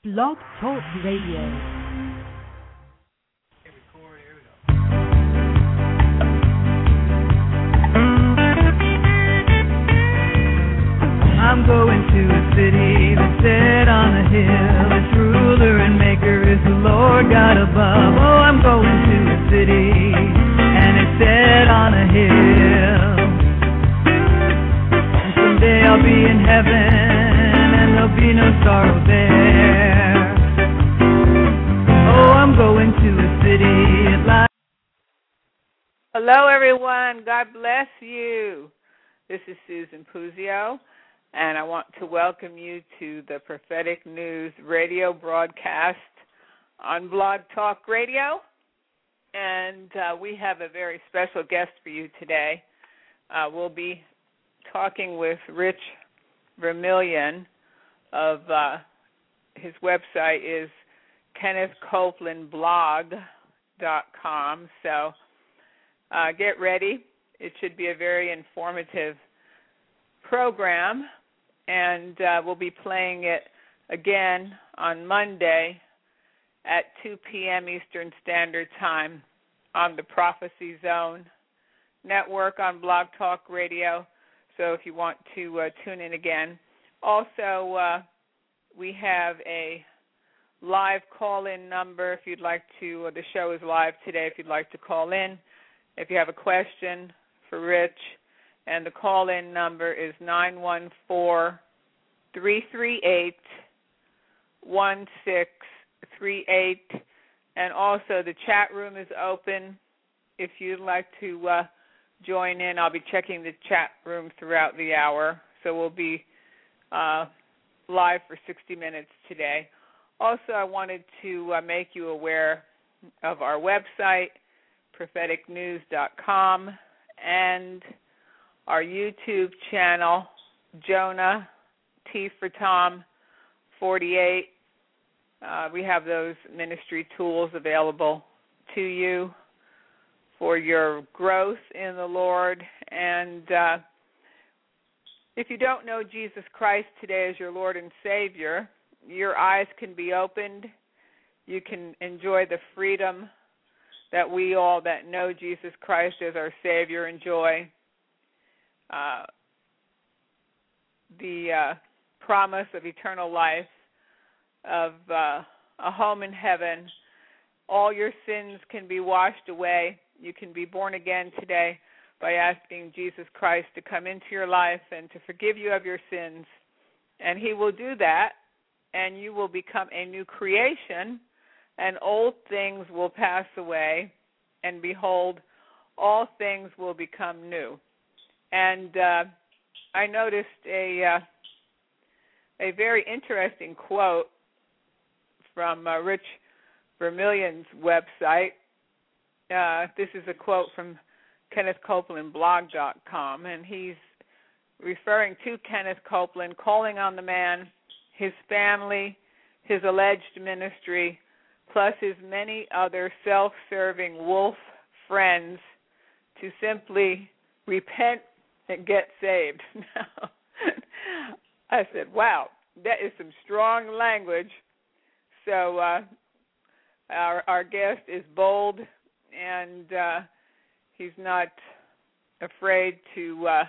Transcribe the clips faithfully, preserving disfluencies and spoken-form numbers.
Blog Talk Radio. I'm going to a city that's set on a hill. Its ruler and maker is the Lord God above. Oh, I'm going to a city, and it's set on a hill. And someday I'll be in heaven, and there'll be no sorrow there. Oh, I'm going to a city at last. Hello, everyone. God bless you. This is Susan Puzio, and I want to welcome you to the Prophetic News radio broadcast on Blog Talk Radio. And uh, we have a very special guest for you today. Uh, we'll be talking with Rich Vermillion of uh, his website is kenneth copeland blog dot com. So uh, get ready. It should be a very informative program, and uh, we'll be playing it again on Monday at two p.m. Eastern Standard Time on the Prophecy Zone network on Blog Talk Radio. So if you want to uh, tune in again. Also, uh, we have a live call-in number if you'd like to. Uh, the show is live today if you'd like to call in. If you have a question for Rich, and the call-in number is nine one four, three three eight, one six three eight. And also the chat room is open if you'd like to uh, join in. I'll be checking the chat room throughout the hour, so we'll be uh, live for sixty minutes today. Also, I wanted to uh, make you aware of our website, prophetic news dot com, and our YouTube channel, Jonah T for Tom forty-eight. Uh, we have those ministry tools available to you for your growth in the Lord. And uh, if you don't know Jesus Christ today as your Lord and Savior, your eyes can be opened. You can enjoy the freedom that we all that know Jesus Christ as our Savior enjoy. Uh, the uh, promise of eternal life, of uh, a home in heaven. All your sins can be washed away. You can be born again today by asking Jesus Christ to come into your life and to forgive you of your sins. And he will do that, and you will become a new creation, and old things will pass away, and behold, all things will become new. And uh, I noticed a uh, a very interesting quote from uh, Rich Vermillion's website. Uh, this is a quote from kenneth copeland blog dot com, and he's referring to Kenneth Copeland, calling on the man, his family, his alleged ministry, plus his many other self-serving wolf friends to simply repent and get saved. Now, I said, wow, that is some strong language. So uh, our, our guest is bold, and uh, he's not afraid to uh,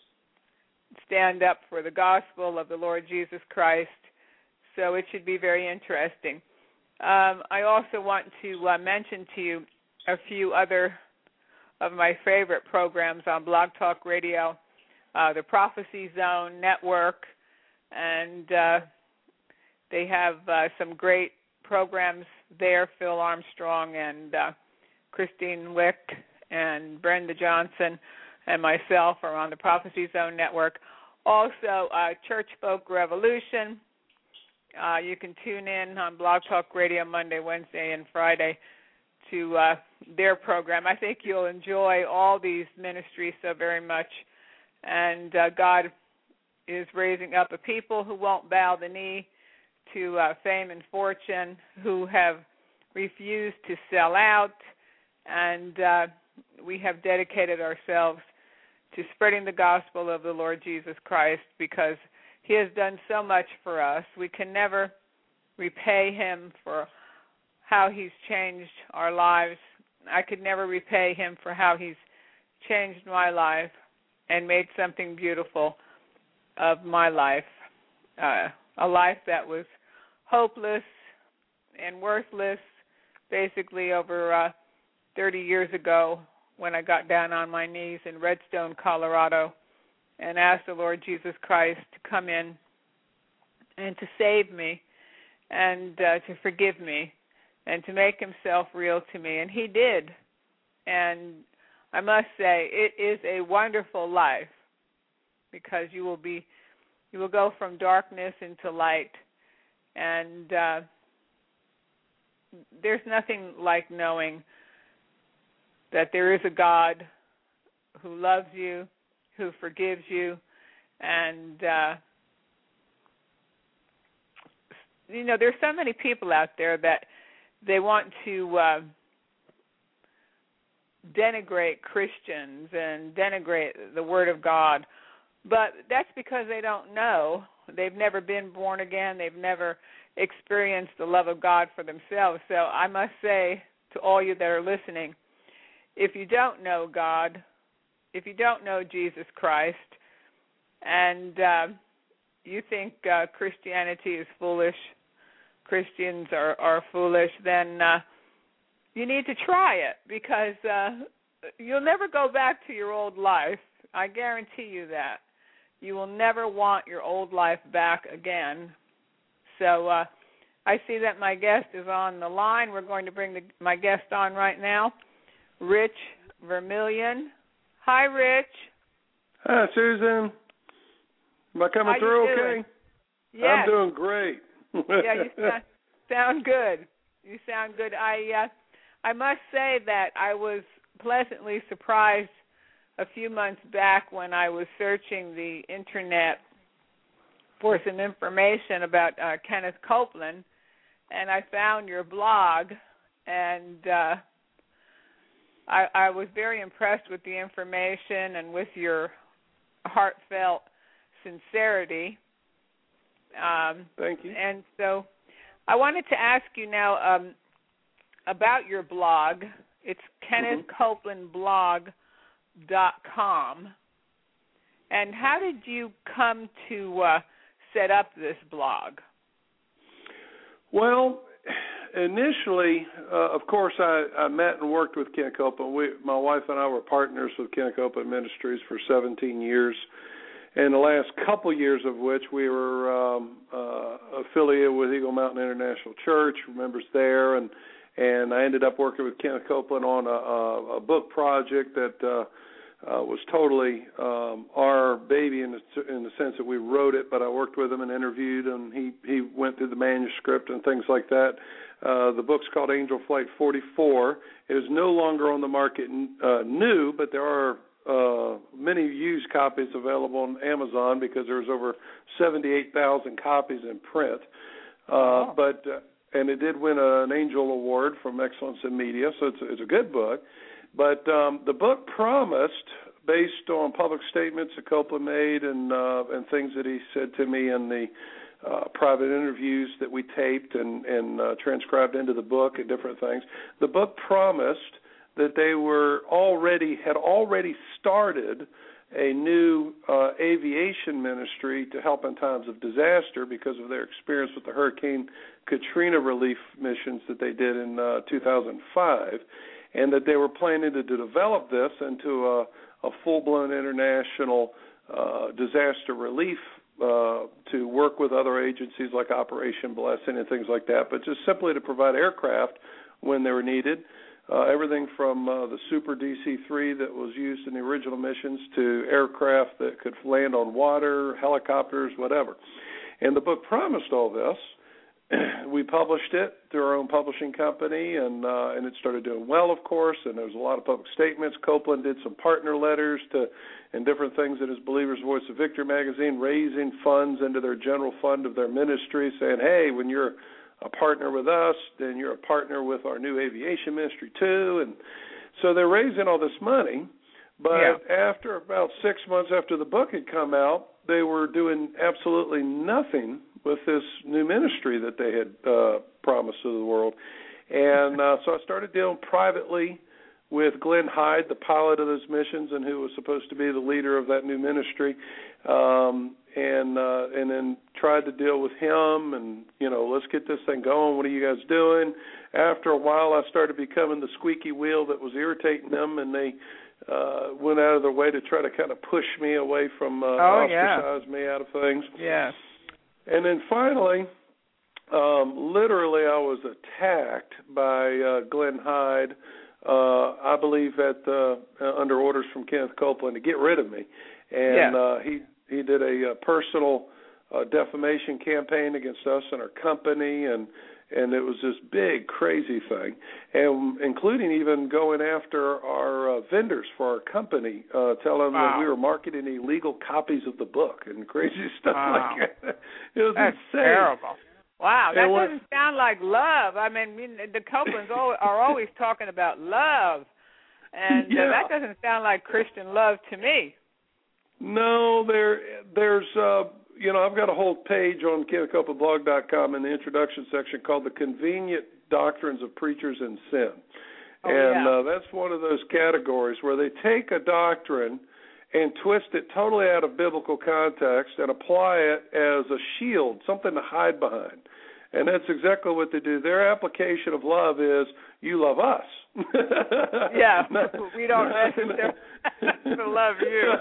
stand up for the gospel of the Lord Jesus Christ. So it should be very interesting. Um, I also want to uh, mention to you a few other of my favorite programs on Blog Talk Radio, uh, the Prophecy Zone Network, and uh, they have uh, some great programs there. Phil Armstrong and uh, Christine Wick and Brenda Johnson and myself are on the Prophecy Zone Network. Also, uh, Church Folk Revolution. Uh, you can tune in on Blog Talk Radio Monday, Wednesday, and Friday to uh, their program. I think you'll enjoy all these ministries so very much. And uh, God is raising up a people who won't bow the knee to uh, fame and fortune, who have refused to sell out, and uh, we have dedicated ourselves to spreading the gospel of the Lord Jesus Christ because he has done so much for us. We can never repay him for how he's changed our lives. I could never repay him for how he's changed my life and made something beautiful of my life, uh, a life that was hopeless and worthless basically over uh, thirty years ago when I got down on my knees in Redstone, Colorado, and asked the Lord Jesus Christ to come in and to save me and uh, to forgive me and to make himself real to me. And he did. And I must say, it is a wonderful life because you will be, you will go from darkness into light. And uh, there's nothing like knowing that there is a God who loves you, who forgives you, and uh, you know, there's so many people out there that they want to uh, denigrate Christians and denigrate the Word of God, but that's because they don't know. They've never been born again. They've never experienced the love of God for themselves. So I must say to all you that are listening, if you don't know God, if you don't know Jesus Christ, and uh, you think uh, Christianity is foolish, Christians are, are foolish, then uh, you need to try it because uh, you'll never go back to your old life. I guarantee you that. You will never want your old life back again. So uh, I see that my guest is on the line. We're going to bring the, my guest on right now, Rich Vermillion. Hi, Rich. Hi, Susan. Am I coming How through you okay? Doing? Yes. I'm doing great. Yeah, you sound, sound good. You sound good. I uh, I must say that I was pleasantly surprised a few months back when I was searching the Internet for some information about uh, Kenneth Copeland, and I found your blog, and uh, I, I was very impressed with the information and with your heartfelt sincerity. Um, Thank you. And so I wanted to ask you now um, about your blog. It's kenneth copeland blog dot com. And how did you come to uh, set up this blog? Well, initially, uh, of course, I, I met and worked with Kenneth Copeland. We, my wife and I were partners with Kenneth Copeland Ministries for seventeen years, and the last couple years of which we were um, uh, affiliated with Eagle Mountain International Church, members there, and and I ended up working with Kenneth Copeland on a, a, a book project that uh, uh, was totally um, our baby in the, in the sense that we wrote it, but I worked with him and interviewed him. He, he went through the manuscript and things like that. Uh, the book's called Angel Flight forty-four. It is no longer on the market uh, new, but there are Uh, many used copies available on Amazon because there's over seventy-eight thousand copies in print. Uh, oh. But uh, and it did win a, an Angel Award from Excellence in Media, so it's, it's a good book. But um, the book promised, based on public statements that Copeland made and uh, and things that he said to me in the uh, private interviews that we taped and, and uh, transcribed into the book and different things, the book promised that they were already had already started a new uh, aviation ministry to help in times of disaster because of their experience with the Hurricane Katrina relief missions that they did in uh, two thousand five, and that they were planning to develop this into a, a full-blown international uh, disaster relief uh, to work with other agencies like Operation Blessing and things like that, but just simply to provide aircraft when they were needed. Uh, everything from uh, the Super D C three that was used in the original missions to aircraft that could land on water, helicopters, whatever. And the book promised all this. We published it through our own publishing company, and uh, and it started doing well, of course, and there was a lot of public statements. Copeland did some partner letters to and different things in his Believer's Voice of Victory magazine, raising funds into their general fund of their ministry, saying, hey, when you're a partner with us, then you're a partner with our new aviation ministry too. And so they're raising all this money, but yeah. after about six months after the book had come out, they were doing absolutely nothing with this new ministry that they had uh, promised to the world. And uh, so I started dealing privately with Glenn Hyde, the pilot of those missions, and who was supposed to be the leader of that new ministry, um, and uh, and then tried to deal with him and, you know, let's get this thing going. What are you guys doing? After a while, I started becoming the squeaky wheel that was irritating them, and they uh, went out of their way to try to kind of push me away from, uh, oh, ostracize yeah. me out of things. Yes. And then finally, um, literally I was attacked by uh, Glenn Hyde, Uh, I believe that uh, uh, under orders from Kenneth Copeland to get rid of me, and yeah. uh, he he did a, a personal uh, defamation campaign against us and our company, and and it was this big crazy thing, and including even going after our uh, vendors for our company, uh, telling them wow. that we were marketing illegal copies of the book and crazy stuff wow. like that. It was That's insane. terrible. Wow, that and what, doesn't sound like love. I mean, the Copelands are always talking about love, and yeah. uh, that doesn't sound like Christian love to me. No, there, there's, uh, you know, I've got a whole page on kenneth copeland blog dot com in the introduction section called The Convenient Doctrines of Preachers in Sin. Oh, and yeah. uh, that's one of those categories where they take a doctrine and twist it totally out of biblical context and apply it as a shield, something to hide behind. And that's exactly what they do. Their application of love is, you love us. yeah, we don't necessarily love you.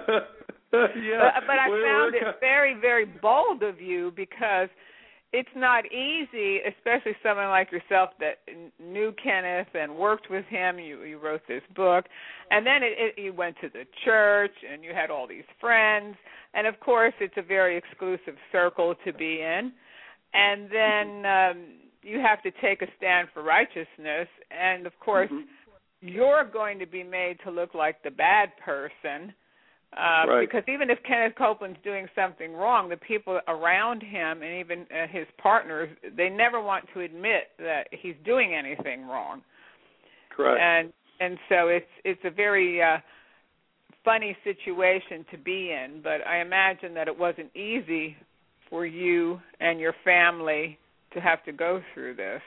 yeah. But, but I we're, found we're, it very, very bold of you, because it's not easy, especially someone like yourself that knew Kenneth and worked with him. You, you wrote this book, and then it, it, you went to the church, and you had all these friends. And, of course, it's a very exclusive circle to be in. And then um, you have to take a stand for righteousness. And, of course, mm-hmm. you're going to be made to look like the bad person. Uh, right. Because even if Kenneth Copeland's doing something wrong, the people around him and even uh, his partners, they never want to admit that he's doing anything wrong. Correct. And and so it's it's a very uh, funny situation to be in. But I imagine that it wasn't easy for you and your family to have to go through this.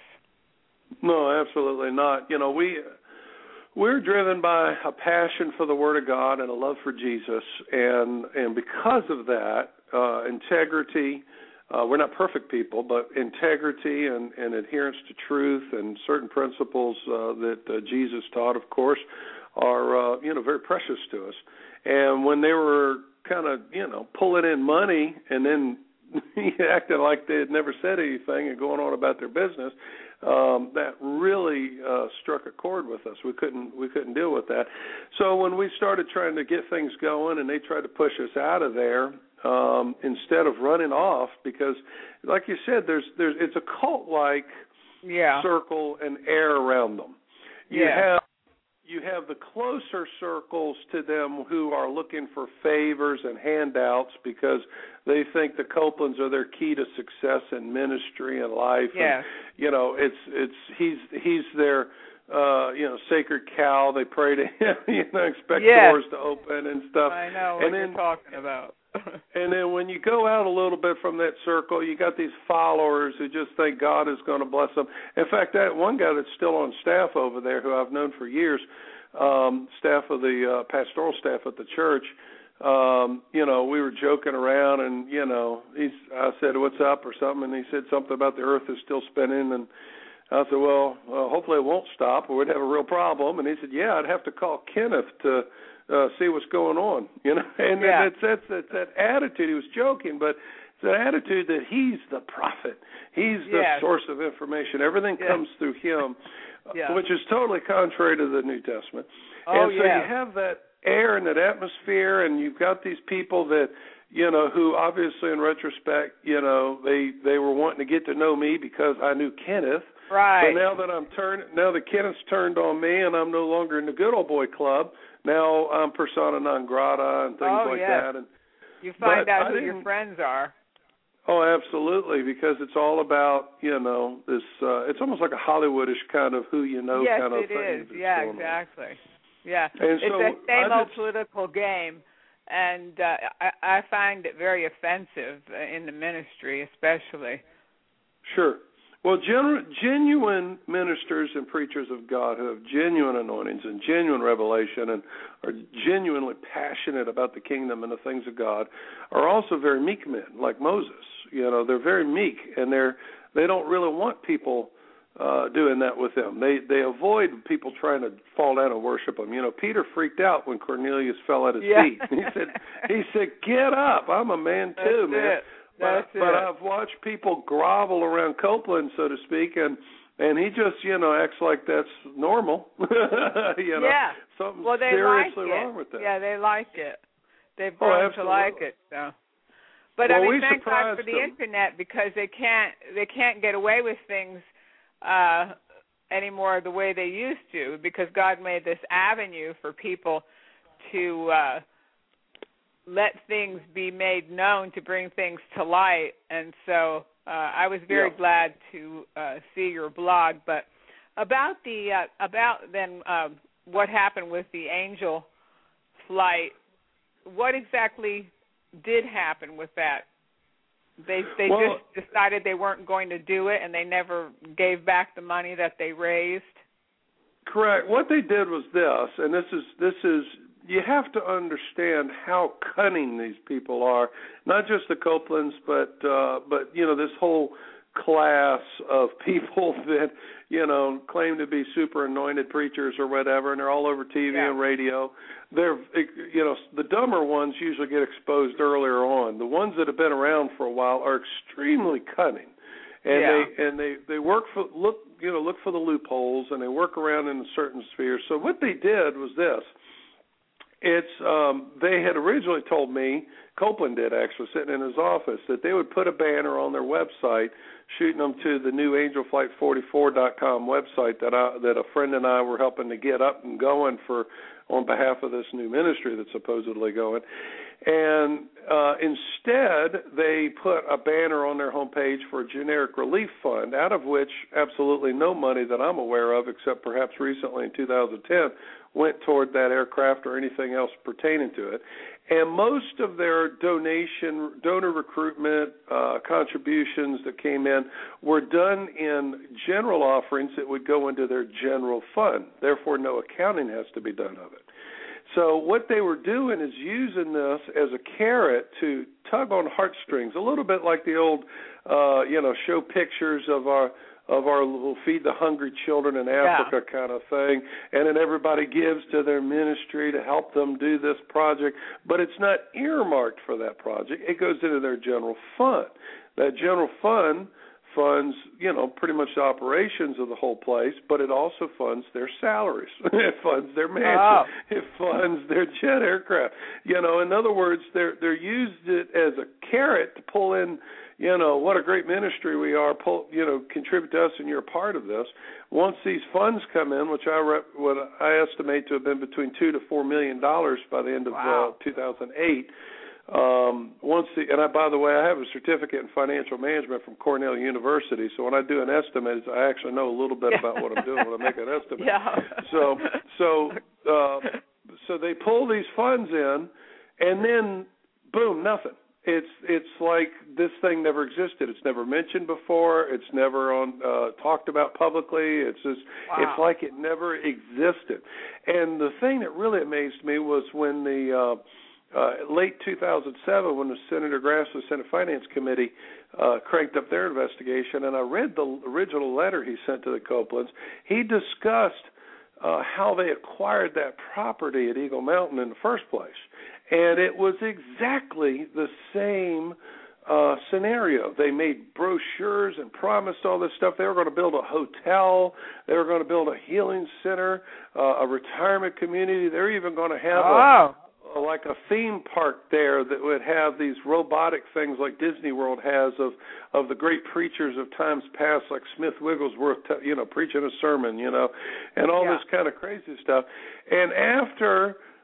No, absolutely not. You know, we. We're driven by a passion for the Word of God and a love for Jesus, and and because of that, uh, integrity, uh, we're not perfect people, but integrity and, and adherence to truth and certain principles uh, that uh, Jesus taught, of course, are, uh, you know, very precious to us. And when they were kind of, you know, pulling in money and then acting like they had never said anything and going on about their business, Um, that really uh, struck a chord with us. We couldn't we couldn't deal with that. So when we started trying to get things going, and they tried to push us out of there, um, instead of running off, because, like you said, there's there's it's a cult-like yeah. circle and air around them. You yeah. have you have the closer circles to them who are looking for favors and handouts because they think the Copelands are their key to success in ministry and life. Yes. And, you know, it's it's he's he's their uh, you know, sacred cow. They pray to him, you know, expect yes. doors to open and stuff. I know and what then, you're talking about. And then when you go out a little bit from that circle, you got these followers who just think God is going to bless them. In fact, that one guy that's still on staff over there, who I've known for years, um, staff of the uh, pastoral staff at the church, um, you know, we were joking around, and you know, he's. I said, "What's up?" or something, and he said something about the Earth is still spinning, and I said, "Well, uh, hopefully it won't stop, or we'd have a real problem." And he said, "Yeah, I'd have to call Kenneth to." Uh, see what's going on, you know, and yeah. that's, that's that's that attitude. He was joking, but it's that attitude that he's the prophet, he's the yes. source of information. Everything yes. comes through him, yeah. which is totally contrary to the New Testament. Oh, and so yeah. you have that air and that atmosphere, and you've got these people that, you know, who obviously in retrospect, you know, they they were wanting to get to know me because I knew Kenneth. Right. But now that I'm turned, now that Kenneth's turned on me, and I'm no longer in the good old boy club. Now I'm persona non grata and things oh, like yes. that. And you find out I who your friends are. Oh, absolutely, because it's all about, you know, this. Uh, it's almost like a Hollywoodish kind of who you know yes, kind of it thing. Is. Yeah, exactly. On. Yeah, and it's so that same I old just, political game and uh, I, I find it very offensive in the ministry, especially. Sure. Well, genu- genuine ministers and preachers of God who have genuine anointings and genuine revelation and are genuinely passionate about the kingdom and the things of God are also very meek men, like Moses. You know, they're very meek, and they're they don't really want people uh, doing that with them. They they avoid people trying to fall down and worship them. You know, Peter freaked out when Cornelius fell at his yeah. feet. He said, he said, "Get up! I'm a man too, That's man." It. That's but, it. but I've watched people grovel around Copeland, so to speak, and and he just, you know, acts like that's normal. you know, yeah. something's well, they seriously like wrong with that. Yeah, they like it. They've Oh, grown absolutely. to like it. So, but well, I mean, we thank God for the them. internet, because they can't they can't get away with things uh, anymore the way they used to, because God made this avenue for people to uh, let things be made known, to bring things to light. And so uh, I was very yeah. glad to uh, see your blog. But about the uh, about then um, what happened with the Angel flight, what exactly did happen with that? They they well, just decided they weren't going to do it, and they never gave back the money that they raised? Correct. What they did was this, and this is this is you have to understand how cunning these people are. Not just the Copelands, but uh, but you know, this whole class of people that, you know, claim to be super anointed preachers or whatever, and they're all over T V yeah. and radio. They're, you know, the dumber ones usually get exposed earlier on. The ones that have been around for a while are extremely cunning, and yeah. they and they, they work for look you know look for the loopholes, and they work around in certain spheres. So what they did was this. It's um, they had originally told me, Copeland did actually, sitting in his office, that they would put a banner on their website, shooting them to the new angel flight forty-four dot com website that I, that a friend and I were helping to get up and going for on behalf of this new ministry that's supposedly going. And uh, instead, they put a banner on their homepage for a generic relief fund, out of which absolutely no money that I'm aware of, except perhaps recently in two thousand ten, went toward that aircraft or anything else pertaining to it. And most of their donation, donor recruitment, uh, contributions that came in were done in general offerings that would go into their general fund. Therefore, no accounting has to be done of it. So what they were doing is using this as a carrot to tug on heartstrings, a little bit like the old, uh, you know, show pictures of our of our little feed the hungry children in Africa yeah. kind of thing, and then everybody gives to their ministry to help them do this project, but it's not earmarked for that project. It goes into their general fund. That general fund funds, you know, pretty much the operations of the whole place, but it also funds their salaries. It funds their mansion. Oh. It funds their jet aircraft. You know, in other words, they're they're used it as a carrot to pull in, you know, what a great ministry we are, pull, you know, contribute to us and you're a part of this. Once these funds come in, which I rep, what I estimate to have been between two to four million dollars by the end of wow. uh, two thousand eight. Um, once the, and I, by the way, I have a certificate in financial management from Cornell University, so when I do an estimate, I actually know a little bit about what I'm doing when I make an estimate. Yeah. So, so, uh, so they pull these funds in, and then, boom, nothing. It's it's like this thing never existed. It's never mentioned before. It's never on uh, talked about publicly. It's just wow. it's like it never existed. And the thing that really amazed me was when the uh, Uh, late two thousand seven, when the Senator Grassley Senate Finance Committee uh, cranked up their investigation, and I read the original letter he sent to the Copelands, he discussed uh, how they acquired that property at Eagle Mountain in the first place. And it was exactly the same uh, scenario. They made brochures and promised all this stuff. They were going to build a hotel. They were going to build a healing center, uh, a retirement community. They're even going to have oh. a like a theme park there that would have these robotic things like Disney World has of, of the great preachers of times past, like Smith Wigglesworth, you know, preaching a sermon, you know, and all yeah. this kind of crazy stuff. And after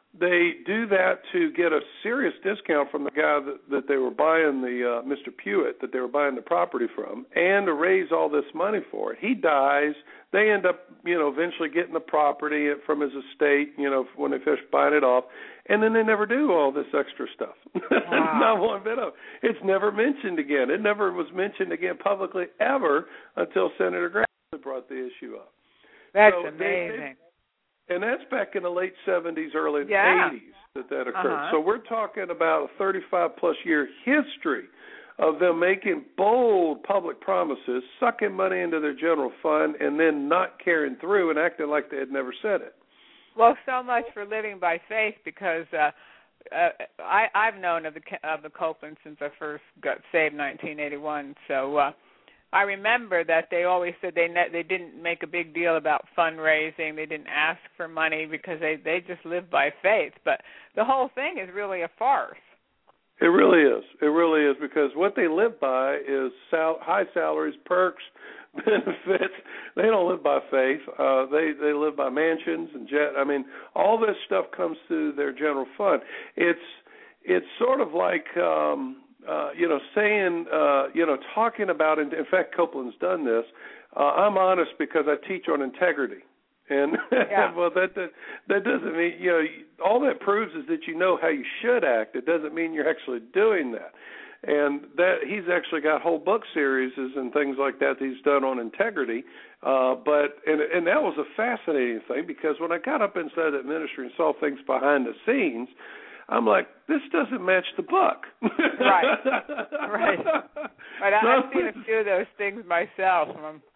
they do that to get a serious discount from the guy that, that they were buying the uh, Mister Pewitt, that they were buying the property from, and to raise all this money for it. He dies. They end up, you know, eventually getting the property from his estate, you know, when they finish buying it off, and then they never do all this extra stuff. Wow. Not one bit of it. It's never mentioned again. It never was mentioned again publicly ever until Senator Grassley brought the issue up. That's so amazing. They, they, And that's back in the late seventies, early yeah. eighties that that occurred. Uh-huh. So we're talking about a thirty-five plus year history of them making bold public promises, sucking money into their general fund, and then not carrying through and acting like they had never said it. Well, so much for living by faith, because uh, uh, I, I've known of the of the Copelands since I first got saved in nineteen eighty-one. So uh, I remember that they always said they ne- they didn't make a big deal about fundraising. They didn't ask for money because they, they just lived by faith. But the whole thing is really a farce. It really is. It really is, because what they live by is sal- high salaries, perks, benefits. They don't live by faith. Uh, they they live by mansions and jet. I mean, all this stuff comes through their general fund. It's it's sort of like um, uh, you know saying uh, you know talking about. In fact, Copeland's done this. Uh, I'm honest because I teach on integrity. And yeah. well, that, that that doesn't mean, you know, all that proves is that you know how you should act. It doesn't mean you're actually doing that. And that he's actually got whole book series and things like that, that he's done on integrity. Uh, but and and that was a fascinating thing, because when I got up inside that ministry and saw things behind the scenes, I'm like, this doesn't match the book. Right, right. But I, I've seen a few of those things myself,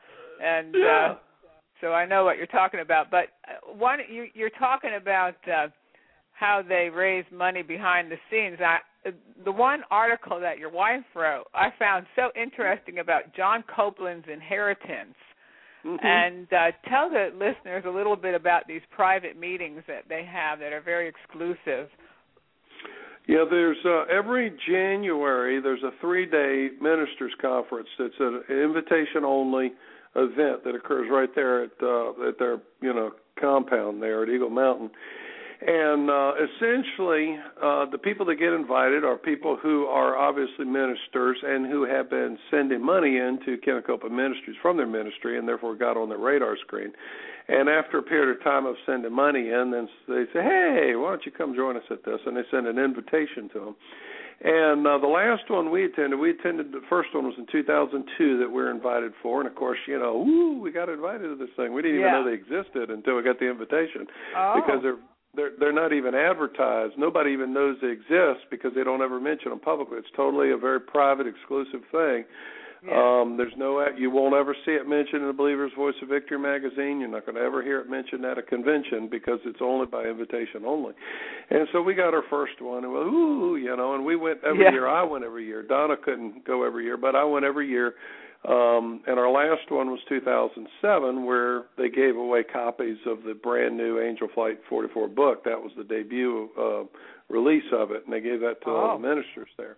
and. Yeah. Uh, So I know what you're talking about, but one you, you're talking about uh, how they raise money behind the scenes. I, the one article that your wife wrote, I found so interesting about John Copeland's inheritance. Mm-hmm. And uh, tell the listeners a little bit about these private meetings that they have that are very exclusive. Yeah, there's uh, every January there's a three-day ministers' conference that's an invitation-only event that occurs right there at uh, at their you know compound there at Eagle Mountain, and uh, essentially uh, the people that get invited are people who are obviously ministers and who have been sending money into Kenneth Copeland Ministries from their ministry, and therefore got on their radar screen. And after a period of time of sending money in, then they say, "Hey, why don't you come join us at this?" And they send an invitation to them. And uh, the last one we attended, we attended, the first one was in two thousand two that we were invited for. And, of course, you know, woo, we got invited to this thing. We didn't yeah. even know they existed until we got the invitation. Oh. Because they're, they're they're not even advertised. Nobody even knows they exist because they don't ever mention them publicly. It's totally a very private, exclusive thing. Yeah. Um, there's no, you won't ever see it mentioned in the Believer's Voice of Victory magazine. You're not going to ever hear it mentioned at a convention because it's only by invitation only. And so we got our first one, and we, ooh, you know, and we went every yeah. year. I went every year. Donna couldn't go every year, but I went every year. Um, and our last one was two thousand seven, where they gave away copies of the brand new Angel Flight forty-four book. That was the debut uh, release of it, and they gave that to oh. all the ministers there.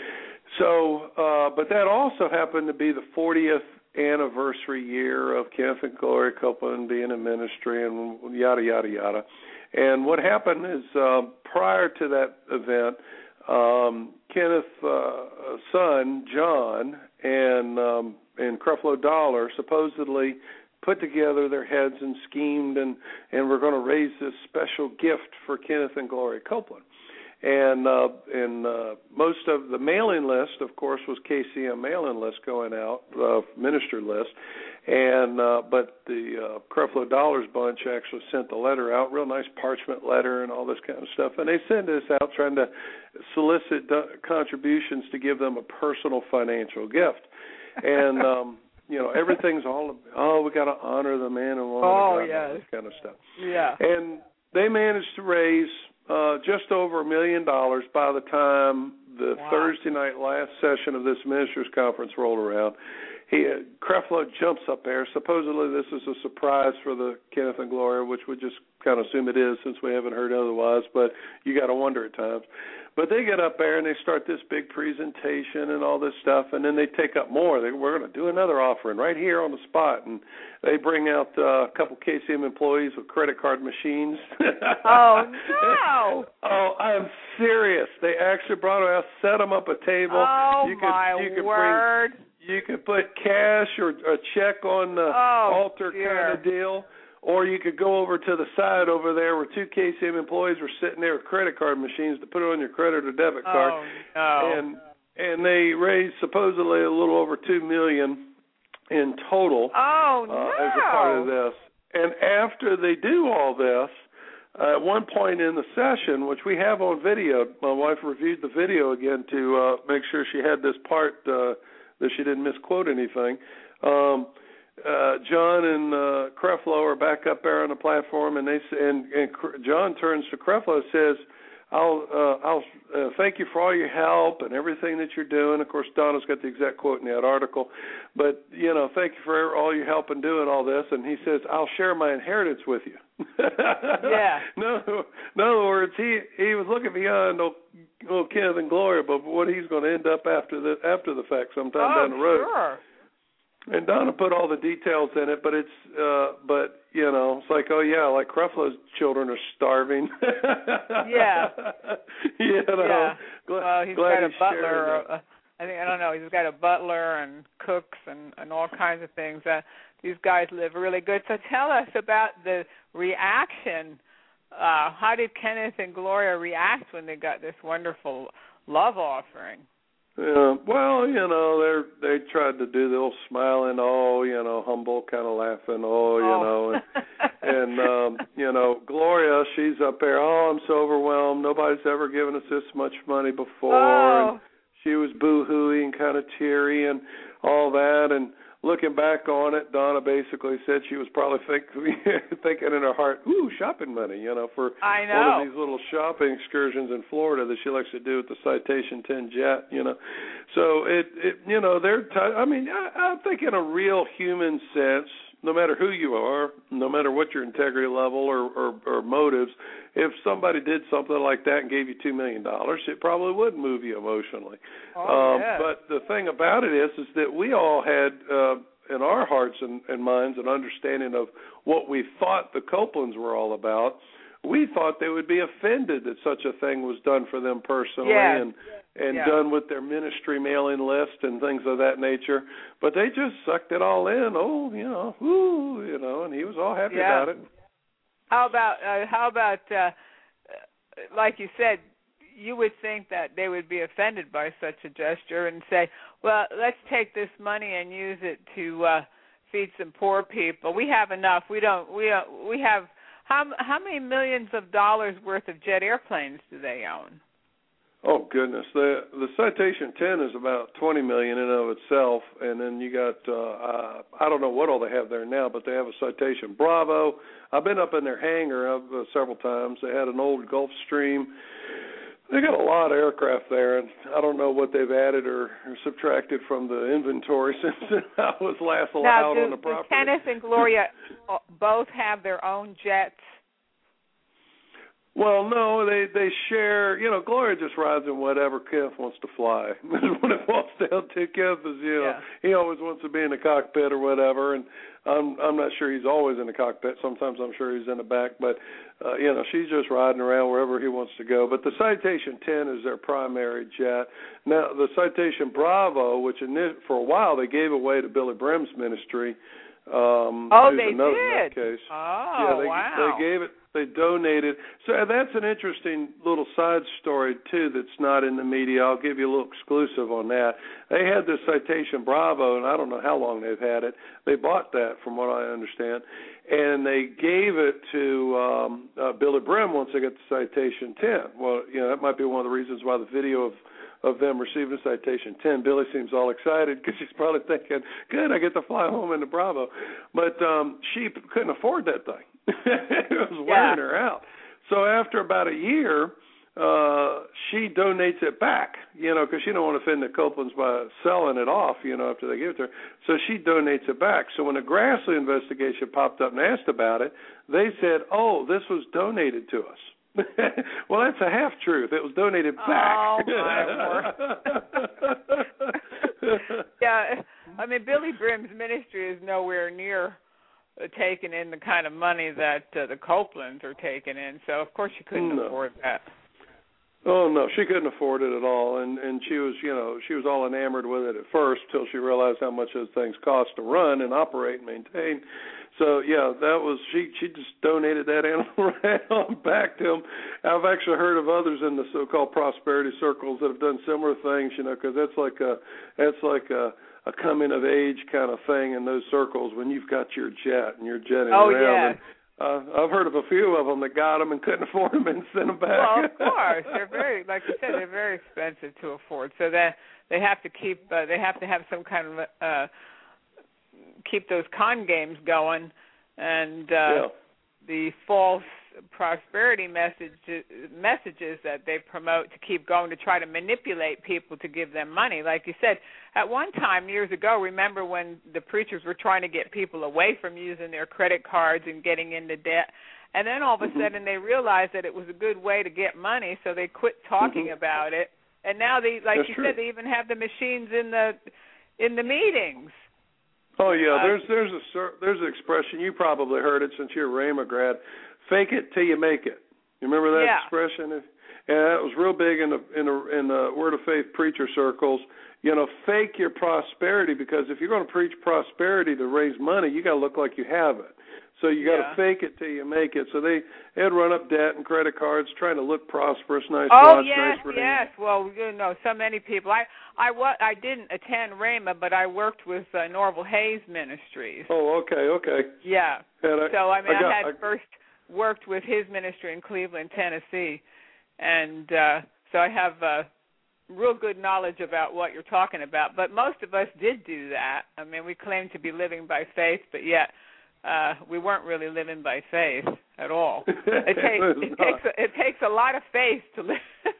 So, uh, but that also happened to be the fortieth anniversary year of Kenneth and Gloria Copeland being in ministry, and yada, yada, yada. And what happened is uh, prior to that event, um, Kenneth's uh, son, John, and um, and Creflo Dollar supposedly put together their heads and schemed, and, and were going to raise this special gift for Kenneth and Gloria Copeland. And uh, and uh, most of the mailing list, of course, was K C M mailing list going out, uh, minister list. And uh, but the uh, Creflo Dollars bunch actually sent the letter out, real nice parchment letter and all this kind of stuff. And they send this out trying to solicit do- contributions to give them a personal financial gift. And um, you know, everything's all oh, we got to honor the man and woman oh, of God, yes. and all this kind of stuff. Yeah. And they managed to raise Uh, just over a million dollars by the time the wow. Thursday night last session of this ministers' conference rolled around. he uh, Creflo jumps up there. Supposedly this is a surprise for the Kenneth and Gloria, which we just kind of assume it is since we haven't heard otherwise, but you got to wonder at times. But they get up there and they start this big presentation and all this stuff, and then they take up more. They, we're going to do another offering right here on the spot, and they bring out uh, a couple K C M employees with credit card machines. Oh, no! Oh, I'm serious. They actually brought them out, set them up a table. Oh, you could, my you could word. Bring, you could put cash or a check on the oh, altar dear. kind of deal. Or you could go over to the side over there where two K C M employees were sitting there with credit card machines to put it on your credit or debit card. Oh, no. And and they raised supposedly a little over two million in total. Oh, uh, no. As a part of this. And after they do all this, uh, at one point in the session, which we have on video, my wife reviewed the video again to uh, make sure she had this part uh, that she didn't misquote anything. Um, Uh, John and uh, Creflo are back up there on the platform, and they and, and John turns to Creflo and says, "I'll uh, I'll uh, thank you for all your help and everything that you're doing." Of course, Donna's got the exact quote in that article, but you know, thank you for all your help in doing all this. And he says, "I'll share my inheritance with you." Yeah. No, in other words, he he was looking beyond old, old Kenneth and Gloria, but what he's going to end up after the after the fact, sometime oh, down the road. Sure. And Donna put all the details in it, but it's, uh, but you know, it's like, oh yeah, like Creflo's children are starving. Yeah. you know. Yeah. Glad, well, he's glad got a he butler. Uh, I think I don't know. He's got a butler and cooks and, and all kinds of things. Uh, these guys live really good. So tell us about the reaction. Uh, how did Kenneth and Gloria react when they got this wonderful love offering? Yeah, well, you know, they they tried to do the old smiling, oh, you know, humble, kind of laughing, oh, you oh. know, and, and um, you know, Gloria, she's up there, oh, I'm so overwhelmed. Nobody's ever given us this much money before. Oh. And she was boo-hooey and kind of teary and all that, and looking back on it, Donna basically said she was probably think, thinking in her heart, ooh, shopping money, you know, for I know. one of these little shopping excursions in Florida that she likes to do with the Citation ten jet, you know. So, it, it you know, they're, t- I mean, I, I think in a real human sense, no matter who you are, no matter what your integrity level or, or, or motives, if somebody did something like that and gave you two million dollars, it probably would move you emotionally. Oh, um, yes. But the thing about it is, is that we all had uh, in our hearts and, and minds an understanding of what we thought the Copelands were all about. We thought they would be offended that such a thing was done for them personally yes. and and yeah. done with their ministry mailing list and things of that nature. But they just sucked it all in. Oh, you know, whoo, you know, and he was all happy yeah. about it. How about, uh, how about, uh, like you said, you would think that they would be offended by such a gesture and say, well, let's take this money and use it to uh, feed some poor people. We have enough. We don't, we uh, we have, how, how many millions of dollars worth of jet airplanes do they own? Oh goodness, the the Citation ten is about twenty million in and of itself, and then you got uh, uh, I don't know what all they have there now, but they have a Citation Bravo. I've been up in their hangar uh, several times. They had an old Gulfstream. They got a lot of aircraft there, and I don't know what they've added or, or subtracted from the inventory since I was last allowed now, do, on the property. Do Kenneth and Gloria both have their own jets? Well, no, they they share. You know, Gloria just rides in whatever Kenneth wants to fly. When it falls down to Kenneth is, you know, yeah. he always wants to be in the cockpit or whatever, and I'm I'm not sure he's always in the cockpit. Sometimes I'm sure he's in the back, but uh, you know, she's just riding around wherever he wants to go. But the Citation ten is their primary jet. Now, the Citation Bravo, which in this, for a while they gave away to Billy Brem's ministry. Um, oh, they another did. Case. Oh, yeah, they, wow. They gave it. They donated. So that's an interesting little side story, too, that's not in the media. I'll give you a little exclusive on that. They had this Citation Bravo, and I don't know how long they've had it. They bought that, from what I understand, and they gave it to um, uh, Billy Brem once they got the Citation ten. Well, you know, that might be one of the reasons why the video of of them receiving a Citation ten. Billy seems all excited because she's probably thinking, good, I get to fly home in the Bravo. But um, she couldn't afford that thing. It was wearing yeah. her out. So after about a year, uh, she donates it back, you know, because she don't want to offend the Copelands by selling it off, you know, after they give it to her. So she donates it back. So when the Grassley investigation popped up and asked about it, they said, oh, this was donated to us. Well, that's a half truth. It was donated back. Oh, my word. Yeah, I mean, Billy Brim's ministry is nowhere near uh, taking in the kind of money that uh, the Copelands are taking in, so of course she couldn't no. afford that. Oh, no, she couldn't afford it at all, and and she was, you know, she was all enamored with it at first till she realized how much those things cost to run and operate and maintain. So, yeah, that was, she she just donated that animal right on back to them. I've actually heard of others in the so-called prosperity circles that have done similar things, you know, because that's like a, that's like a, a coming-of-age kind of thing in those circles when you've got your jet and you're jetting oh, around. Yeah. And, uh, I've heard of a few of them that got them and couldn't afford them and sent them back. Well, of course, they're very, like you said, they're very expensive to afford. So that they have to keep, uh, they have to have some kind of uh, keep those con games going, and uh, yeah. the false prosperity messages messages that they promote to keep going to try to manipulate people to give them money. Like you said, at one time years ago, remember when the preachers were trying to get people away from using their credit cards and getting into debt, and then all of a mm-hmm. sudden they realized that it was a good way to get money, so they quit talking mm-hmm. about it. And now they, like That's you true. said, they even have the machines in the in the meetings. Oh yeah, uh, there's there's a there's an expression, you probably heard it since you're a Rhema grad. Fake it till you make it. You remember that yeah. expression? Yeah, it was real big in the in the in the Word of Faith preacher circles. You know, fake your prosperity, because if you're going to preach prosperity to raise money, you got to look like you have it. So you got to yeah. fake it till you make it. So they had run up debt and credit cards, trying to look prosperous, nice oh, watch, yes, nice ring. yes. Well, you know, so many people. I I wa- I didn't attend Rhema, but I worked with uh, Norval Hayes Ministries. Oh, okay, okay. Yeah. I, so I mean, I, I, got, I had I first worked with his ministry in Cleveland, Tennessee, and uh, so I have uh, real good knowledge about what you're talking about. But most of us did do that. I mean, we claim to be living by faith, but yet uh, we weren't really living by faith at all. It, take, it takes a, it takes a lot of faith to live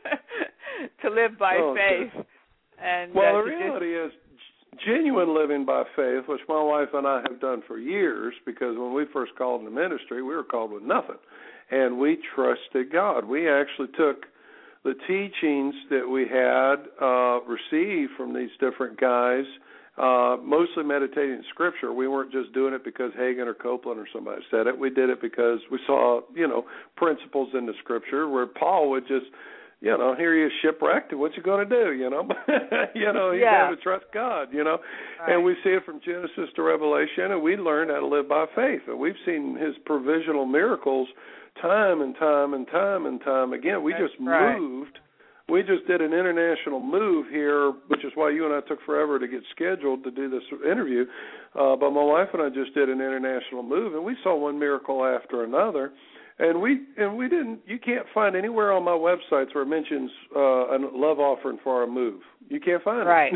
to live by oh, faith. And well, uh, the reality just, is, genuine living by faith, which my wife and I have done for years, because when we first called in the ministry, we were called with nothing, and we trusted God. We actually took the teachings that we had uh, received from these different guys, uh, mostly meditating in Scripture. We weren't just doing it because Hagin or Copeland or somebody said it. We did it because we saw, you know, principles in the Scripture where Paul would just, you know, here he is shipwrecked, and what's he going to do, you know? you know, he's yeah. got to trust God, you know? Right. And we see it from Genesis to Revelation, and we learn how to live by faith. And we've seen his provisional miracles time and time and time and time again. We That's just right. moved. We just did an international move here, which is why you and I took forever to get scheduled to do this interview. Uh, but my wife and I just did an international move, and we saw one miracle after another. And we and we didn't. You can't find anywhere on my websites where it mentions uh, a love offering for our move. You can't find right. it.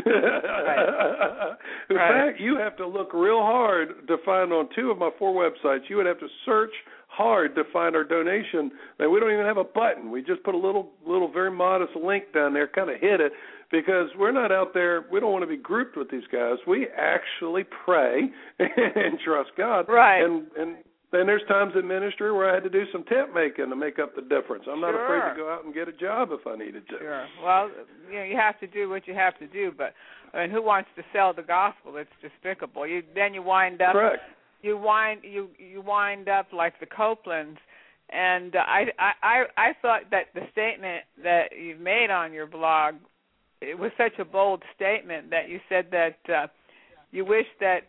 right. In right. fact, you have to look real hard to find on two of my four websites. You would have to search hard to find our donation. And we don't even have a button. We just put a little, little very modest link down there, kind of hid it, because we're not out there. We don't want to be grouped with these guys. We actually pray and trust God. Right. And and. Then there's times in ministry where I had to do some tent making to make up the difference. I'm not sure. afraid to go out and get a job if I needed to. Sure. Well, you know, you have to do what you have to do, but I mean, who wants to sell the gospel? It's despicable. You then you wind up. Correct. You wind you you wind up like the Copelands, and uh, I I I thought that the statement that you've made on your blog, it was such a bold statement that you said that uh, you wish that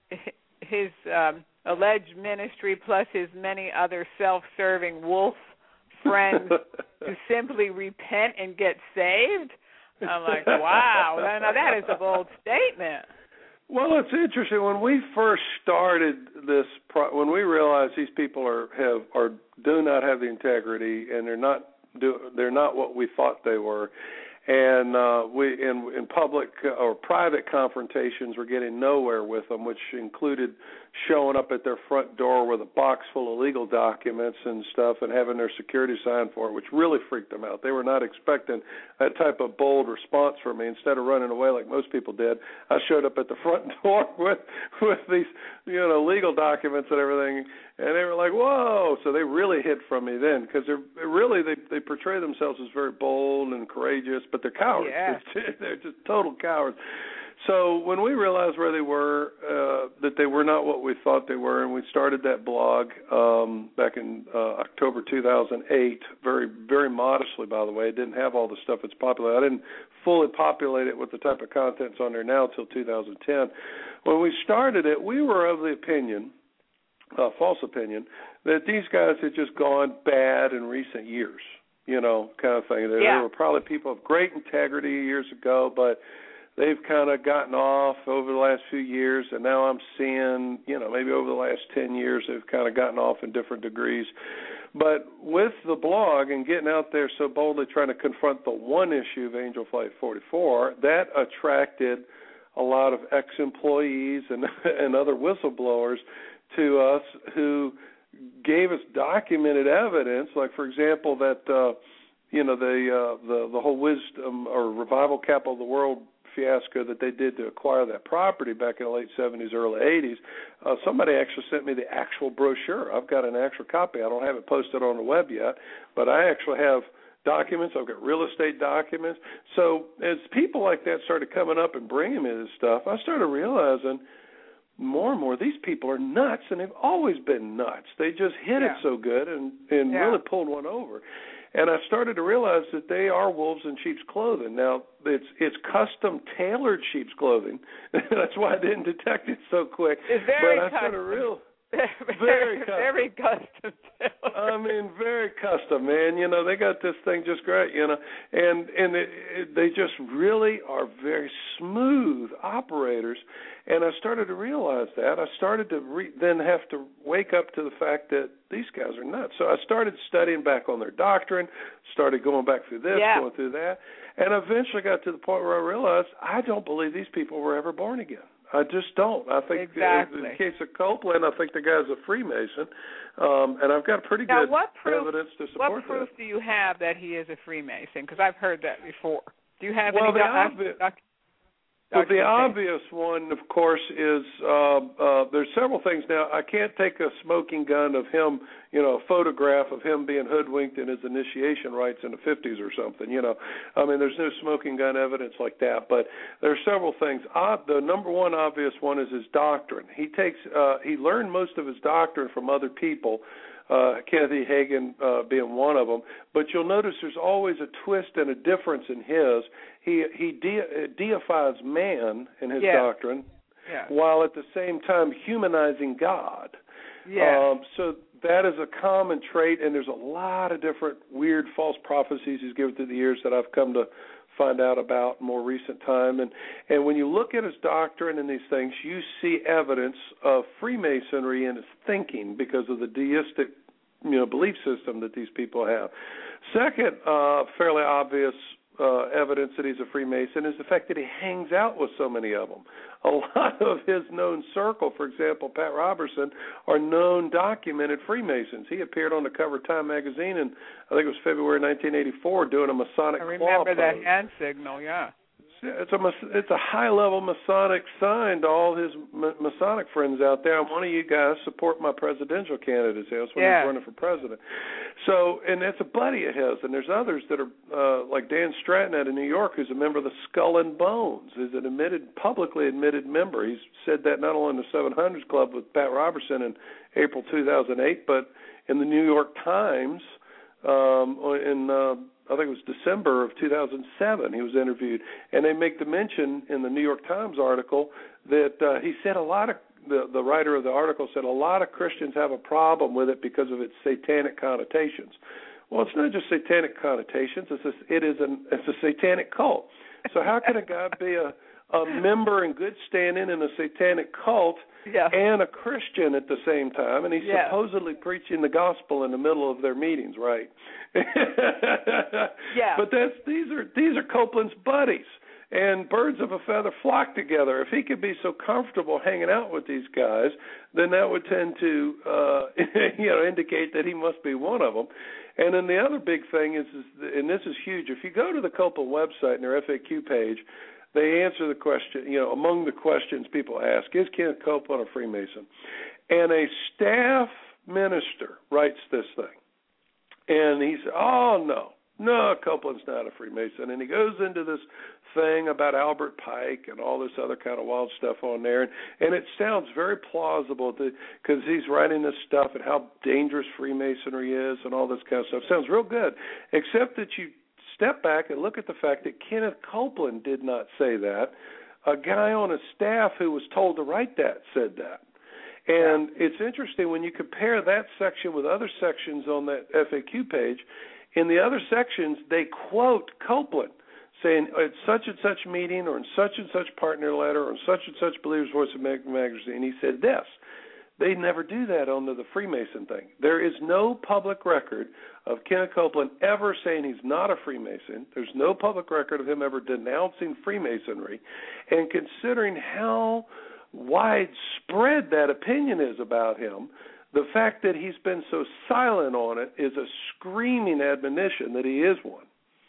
his um, alleged ministry plus his many other self-serving wolf friends to simply repent and get saved. I'm like, wow, now that is a bold statement. Well, it's interesting. When we first started this, pro- when we realized these people are have are do not have the integrity, and they're not do they're not what we thought they were, and uh, we in in public or private confrontations, we're getting nowhere with them, which included showing up at their front door with a box full of legal documents and stuff and having their security sign for it, which really freaked them out. They were not expecting that type of bold response from me. Instead of running away like most people did, I showed up at the front door with with these, you know, legal documents and everything, and they were like, whoa. So they really hid from me then, because they're really, they, they portray themselves as very bold and courageous, but they're cowards. Yeah. They're, they're just total cowards. So when we realized where they were, uh, that they were not what we thought they were, and we started that blog um, back in uh, October two thousand eight, very, very modestly, by the way. It didn't have all the stuff that's popular. I didn't fully populate it with the type of contents on there now until two thousand ten. When we started it, we were of the opinion, uh, false opinion, that these guys had just gone bad in recent years, you know, kind of thing. They, yeah. they were probably people of great integrity years ago, but they've kind of gotten off over the last few years, and now I'm seeing, you know, maybe over the last ten years they've kind of gotten off in different degrees. But with the blog and getting out there so boldly trying to confront the one issue of Angel Flight forty-four, that attracted a lot of ex-employees and, and other whistleblowers to us who gave us documented evidence, like, for example, that, uh, you know, the, uh, the, the whole wisdom or revival capital of the world fiasco that they did to acquire that property back in the late seventies, early eighties, uh, somebody actually sent me the actual brochure. I've got an actual copy. I don't have it posted on the web yet, but I actually have documents. I've got real estate documents. So as people like that started coming up and bringing me this stuff, I started realizing more and more these people are nuts, and they've always been nuts. They just hit yeah. it so good and, and yeah. really pulled one over. And I started to realize that they are wolves in sheep's clothing. Now, it's it's custom tailored sheep's clothing. That's why I didn't detect it so quick. It's very but I custom. started real, very, very custom. Very custom tailored. I mean, very custom, man. You know, they got this thing just great, you know. And, and it, it, they just really are very smooth operators. And I started to realize that. I started to re- then have to wake up to the fact that these guys are nuts. So I started studying back on their doctrine, started going back through this, yeah. going through that, and eventually got to the point where I realized I don't believe these people were ever born again. I just don't. I think exactly. in the case of Copeland, I think the guy's a Freemason, um, and I've got pretty now, good what proof, evidence to support what proof that. do you have that he is a Freemason? Because I've heard that before. Do you have well, any the doc- obvi- doc- Well, the obvious one, of course, is uh, uh, there's several things. Now, I can't take a smoking gun of him, you know, a photograph of him being hoodwinked in his initiation rites in the fifties or something, you know. I mean, there's no smoking gun evidence like that. But there are several things. Uh, the number one obvious one is his doctrine. He takes, uh, he learned most of his doctrine from other people, uh, Kenneth E. Hagin uh, being one of them. But you'll notice there's always a twist and a difference in his. He he de- deifies man in his yeah. doctrine, yeah. while at the same time humanizing God. Yeah. Um, so that is a common trait, and there's a lot of different weird false prophecies he's given through the years that I've come to find out about in more recent time. And, and when you look at his doctrine and these things, you see evidence of Freemasonry in his thinking because of the deistic, you know, belief system that these people have. Second, uh, fairly obvious Uh, evidence that he's a Freemason is the fact that he hangs out with so many of them. A lot of his known circle, for example, Pat Robertson, are known documented Freemasons. He appeared on the cover of Time magazine in, I think it was February nineteen eighty-four, doing a Masonic claw I remember pose. that hand signal, yeah. It's a it's a high-level Masonic sign to all his Masonic friends out there. And one of you guys support my presidential candidacy. That's when yeah. he's running for president. So, and that's a buddy of his. And there's others that are uh, like Dan Stratton out of New York, who's a member of the Skull and Bones. He's an admitted, publicly admitted member. He's said that not only in the seven hundreds Club with Pat Robertson in April two thousand eight, but in the New York Times um, in. Uh, I think it was December of two thousand seven, he was interviewed, and they make the mention in the New York Times article that uh, he said a lot of, the, the writer of the article said a lot of Christians have a problem with it because of its satanic connotations. Well, it's not just satanic connotations, it's a, it is an, it's a satanic cult. So how can a guy be a, a member in good standing in a satanic cult yeah. and a Christian at the same time, and he's yeah. supposedly preaching the gospel in the middle of their meetings, right? yeah. But that's these are these are Copeland's buddies, and birds of a feather flock together. If he could be so comfortable hanging out with these guys, then that would tend to, uh, you know, indicate that he must be one of them. And then the other big thing is, is, and this is huge, if you go to the Copeland website and their F A Q page, they answer the question, you know, among the questions people ask, is Kenneth Copeland a Freemason? And a staff minister writes this thing. And he said, oh, no, no, Copeland's not a Freemason. And he goes into this thing about Albert Pike and all this other kind of wild stuff on there. And, and it sounds very plausible because he's writing this stuff and how dangerous Freemasonry is and all this kind of stuff. Sounds real good, except that you step back and look at the fact that Kenneth Copeland did not say that. A guy on his staff who was told to write that said that. And yeah. It's interesting when you compare that section with other sections on that F A Q page. In the other sections, they quote Copeland, saying at such and such meeting or in such and such partner letter or in such and such Believer's Voice of magazine, he said this. They never do that on the Freemason thing. There is no public record of Kenneth Copeland ever saying he's not a Freemason. There's no public record of him ever denouncing Freemasonry. And considering how widespread that opinion is about him, the fact that he's been so silent on it is a screaming admonition that he is one.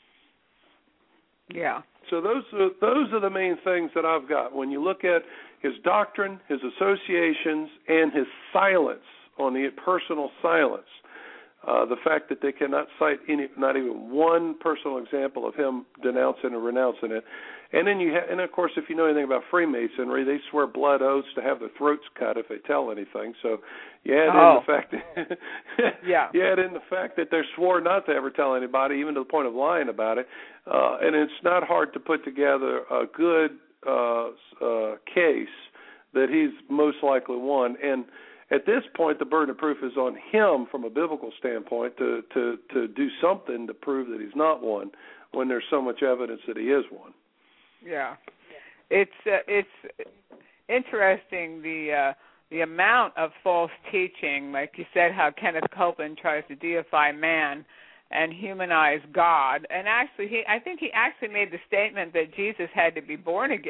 Yeah. So those are, those are the main things that I've got. When you look at his doctrine, his associations, and his silence on the personal silence, uh, the fact that they cannot cite any, not even one personal example of him denouncing or renouncing it. And then you ha- and of course, if you know anything about Freemasonry, they swear blood oaths to have their throats cut if they tell anything. So you add oh. in the fact that yeah. you add in the fact that they're swore not to ever tell anybody, even to the point of lying about it. Uh, and it's not hard to put together a good uh, uh, case that he's most likely one. And at this point, the burden of proof is on him from a biblical standpoint to, to, to do something to prove that he's not one when there's so much evidence that he is one. Yeah, it's uh, it's interesting the uh, the amount of false teaching, like you said, how Kenneth Copeland tries to deify man and humanize God, and actually, he I think he actually made the statement that Jesus had to be born again.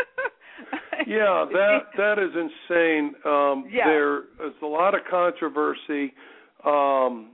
yeah, that that is insane. Um, yeah. There is a lot of controversy um,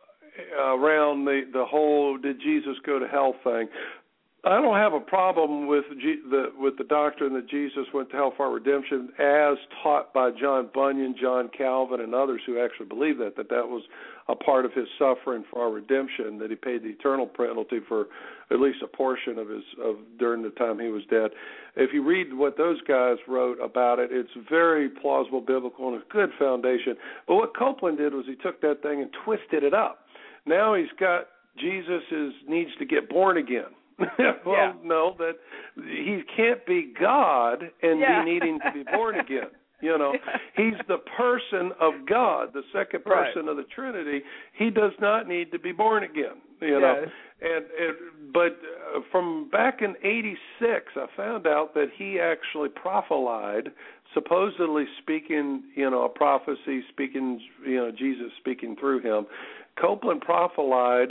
around the the whole "did Jesus go to hell" thing. I don't have a problem with G, the with the doctrine that Jesus went to hell for our redemption as taught by John Bunyan, John Calvin, and others who actually believe that, that that was a part of his suffering for our redemption, that he paid the eternal penalty for at least a portion of his of during the time he was dead. If you read what those guys wrote about it, it's very plausible, biblical, and a good foundation. But what Copeland did was he took that thing and twisted it up. Now he's got Jesus is needs to get born again. well, yeah. no, that he can't be God and yeah. be needing to be born again. You know, he's the person of God, the second person right. of the Trinity. He does not need to be born again. You know, yes. and, and but uh, from back in eighty-six, I found out that he actually prophelied, supposedly speaking, you know, a prophecy, speaking, you know, Jesus speaking through him. Copeland prophelied.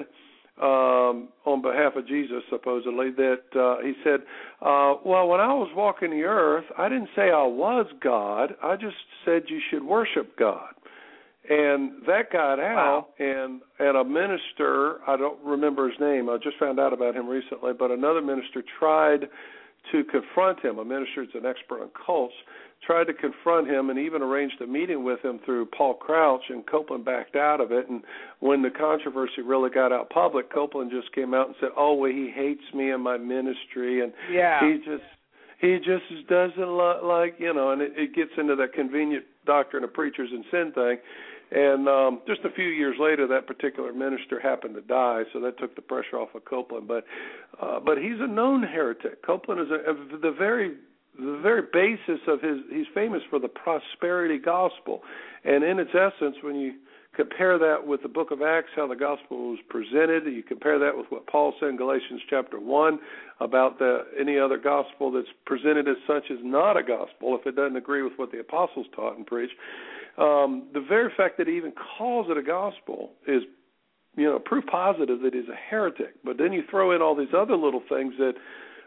Um, on behalf of Jesus, supposedly, that uh, he said, uh, well, when I was walking the earth, I didn't say I was God. I just said you should worship God. And that got out, wow. and, and a minister, I don't remember his name, I just found out about him recently, but another minister tried to confront him, a minister that's an expert on cults, tried to confront him and even arranged a meeting with him through Paul Crouch, and Copeland backed out of it. And when the controversy really got out public, Copeland just came out and said, oh, well, he hates me and my ministry, and yeah. he just he just doesn't lo- like, you know, and it, it gets into that convenient doctrine of preachers and sin thing. And um, just a few years later, that particular minister happened to die, so that took the pressure off of Copeland. But uh, but he's a known heretic. Copeland is a, a, the very the very basis of his. He's famous for the prosperity gospel, and in its essence, when you compare that with the book of Acts, how the gospel was presented, you compare that with what Paul said in Galatians chapter one about the any other gospel that's presented as such is not a gospel if it doesn't agree with what the apostles taught and preached. Um, the very fact that he even calls it a gospel is, you know, proof positive that he's a heretic. But then you throw in all these other little things that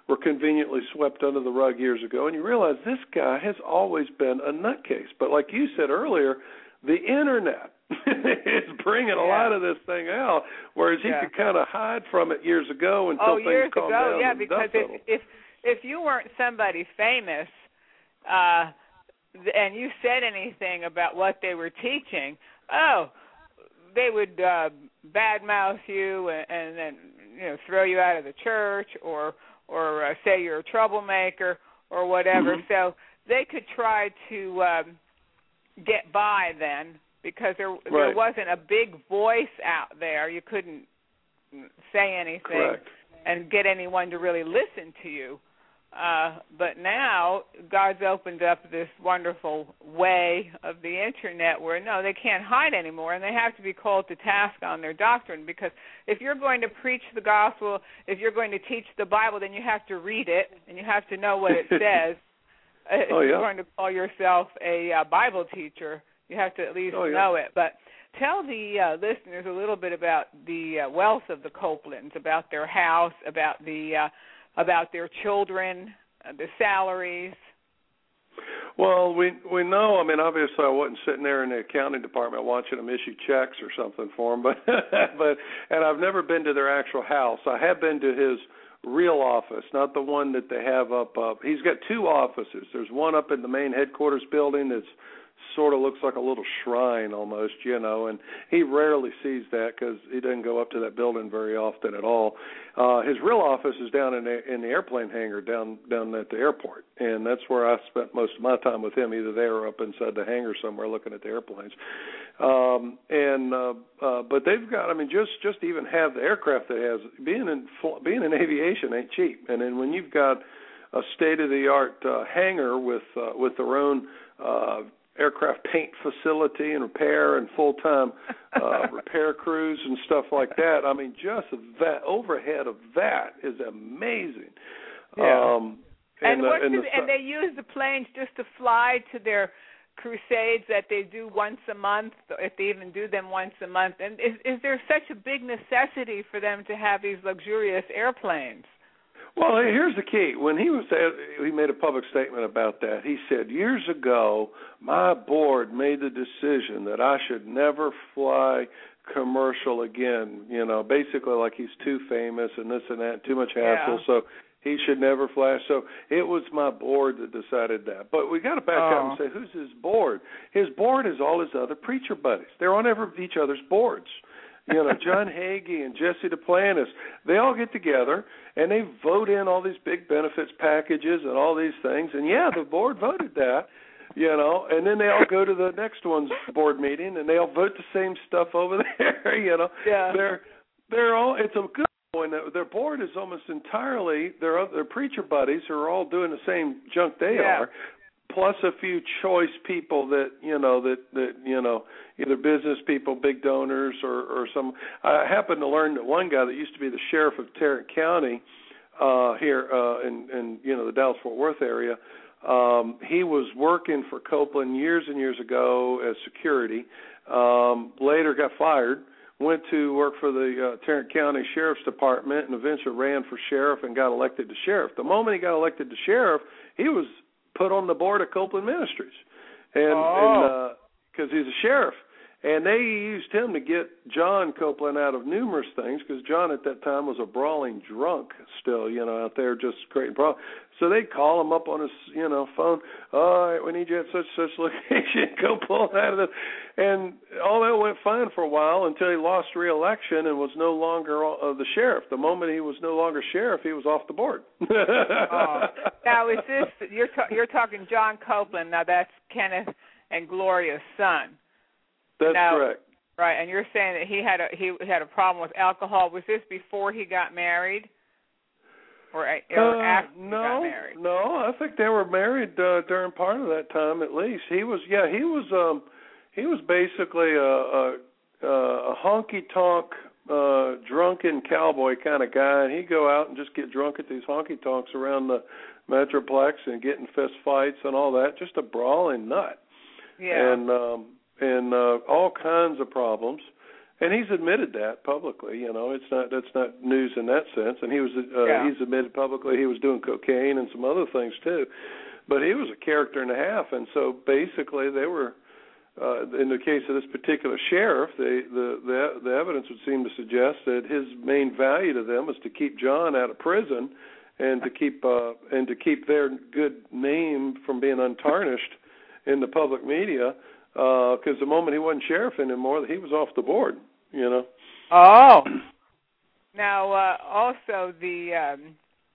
were conveniently swept under the rug years ago, and you realize this guy has always been a nutcase. But like you said earlier, the Internet is bringing a yeah. lot of this thing out, whereas he yeah. could kind of hide from it years ago until oh, things years calmed ago, down. yeah, and because dust if, if if you weren't somebody famous, uh, and you said anything about what they were teaching, oh, they would uh, badmouth you and, and then you know throw you out of the church or or uh, say you're a troublemaker or whatever. Mm-hmm. So they could try to um, get by then because there right. there wasn't a big voice out there. You couldn't say anything Correct. and get anyone to really listen to you. Uh, but now God's opened up this wonderful way of the Internet where, no, they can't hide anymore, and they have to be called to task on their doctrine, because if you're going to preach the gospel, if you're going to teach the Bible, then you have to read it, and you have to know what it says. If oh, yeah. you're going to call yourself a uh, Bible teacher, you have to at least oh, yeah. know it. But tell the uh, listeners a little bit about the uh, wealth of the Copelands, about their house, about the uh, about their children, uh, the salaries. Well, we we know. I mean, obviously, I wasn't sitting there in the accounting department watching them issue checks or something for them, but but and I've never been to their actual house. I have been to his real office, not the one that they have up. up. He's got two offices. There's one up in the main headquarters building that's sort of looks like a little shrine almost, you know, and he rarely sees that because he doesn't go up to that building very often at all. Uh, his real office is down in the, in the airplane hangar down down at the airport, and that's where I spent most of my time with him, either there or up inside the hangar somewhere looking at the airplanes. Um, and uh, uh, but they've got, I mean, just just to even have the aircraft that has, being in being in aviation ain't cheap, and then when you've got a state-of-the-art uh, hangar with uh, with their own uh, aircraft paint facility and repair and full-time uh, repair crews and stuff like that. I mean, just that overhead of that is amazing. Yeah. Um, and and, what's and, the, the, and they use the planes just to fly to their crusades that they do once a month, if they even do them once a month. And is, is there such a big necessity for them to have these luxurious airplanes? Well, here's the key. When he was he made a public statement about that. He said, years ago, my board made the decision that I should never fly commercial again. You know, basically like he's too famous and this and that, too much hassle, yeah. so he should never fly. So it was my board that decided that. But we got to back oh. up and say, who's his board? His board is all his other preacher buddies. They're on every, each other's boards. You know, John Hagee and Jesse Duplantis, they all get together and they vote in all these big benefits packages and all these things. And, yeah, the board voted that, you know, and then they all go to the next one's board meeting and they all vote the same stuff over there, you know. Yeah. They're, they're all, it's a good point that their board is almost entirely, their, their preacher buddies who are all doing the same junk they yeah. are, plus a few choice people that, you know, that, that you know, either business people, big donors, or, or some. I happened to learn that one guy that used to be the sheriff of Tarrant County uh, here uh, in, in, you know, the Dallas-Fort Worth area, um, he was working for Copeland years and years ago as security, um, later got fired, went to work for the uh, Tarrant County Sheriff's Department, and eventually ran for sheriff and got elected to sheriff. The moment he got elected to sheriff, he was put on the board of Copeland Ministries, and oh. because uh, he's a sheriff, and they used him to get John Copeland out of numerous things, because John at that time was a brawling drunk still, you know, out there just creating problems. So they'd call him up on his, you know, phone. All right, we need you at such such location. Go pull out of this. And all that went fine for a while until he lost re-election and was no longer uh, the sheriff. The moment he was no longer sheriff, he was off the board. oh. Now, is this you're ta- you're talking John Copeland? Now that's Kenneth and Gloria's son. That's now, correct. Right, and you're saying that he had a he had a problem with alcohol. Was this before he got married? Or, or uh, after no, you got married? No, I think they were married uh, during part of that time at least. He was, yeah, he was, um, he was basically a, a, a honky-tonk, uh, drunken cowboy kind of guy, and he'd go out and just get drunk at these honky-tonks around the Metroplex and get in fist fights and all that, just a brawling nut. Yeah. And, um, and uh, all kinds of problems. And he's admitted that publicly. You know, it's not that's not news in that sense. And he was uh, yeah. he's admitted publicly he was doing cocaine and some other things too. But he was a character and a half, and so basically they were. Uh, in the case of this particular sheriff, they, the, the the evidence would seem to suggest that his main value to them is to keep John out of prison, and to keep uh, and to keep their good name from being untarnished in the public media. Because uh, the moment he wasn't sheriff anymore, he was off the board. You know. Oh. Now, uh, also the um,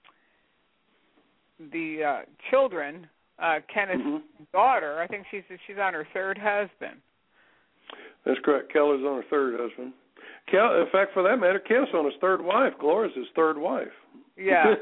the uh, children. Uh, Kenneth's mm-hmm. daughter, I think she's she's on her third husband. That's correct. Keller's on her third husband. Kel, in fact, for that matter, Kenneth's on his third wife. Gloria's his third wife. Yeah.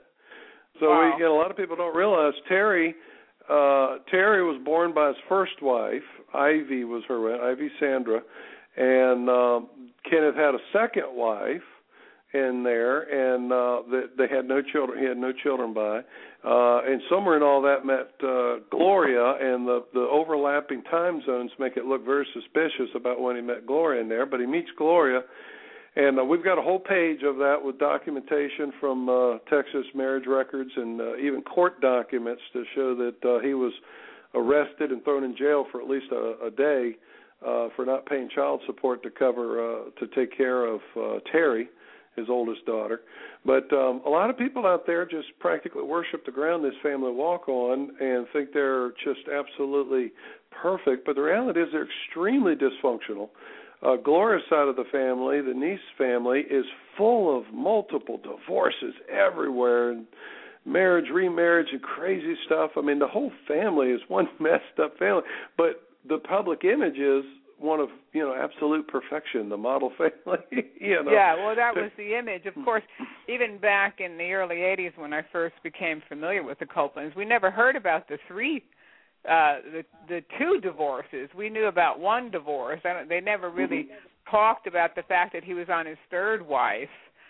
so wow. we, you know, a lot of people don't realize Terry uh, Terry was born by his first wife. Ivy was her Ivy Sandra, and uh, Kenneth had a second wife in there, and uh, they, they had no children. He had no children by, uh, and somewhere in all that met uh, Gloria, and the the overlapping time zones make it look very suspicious about when he met Gloria in there. But he meets Gloria, and uh, we've got a whole page of that with documentation from uh, Texas marriage records and uh, even court documents to show that uh, he was arrested and thrown in jail for at least a, a day uh, for not paying child support to cover uh, to take care of uh, Terry, his oldest daughter. But um, a lot of people out there just practically worship the ground this family walk on and think they're just absolutely perfect. But the reality is they're extremely dysfunctional. Uh, Gloria's side of the family, the Nice family, is full of multiple divorces everywhere, and marriage, remarriage, and crazy stuff. I mean, the whole family is one messed up family. But the public image is one of, you know, absolute perfection, the model family. you know. Yeah, well, that was the image. Of course, even back in the early eighties when I first became familiar with the Copelands, we never heard about the three, uh, the the two divorces. We knew about one divorce. I don't, they never really mm-hmm. talked about the fact that he was on his third wife.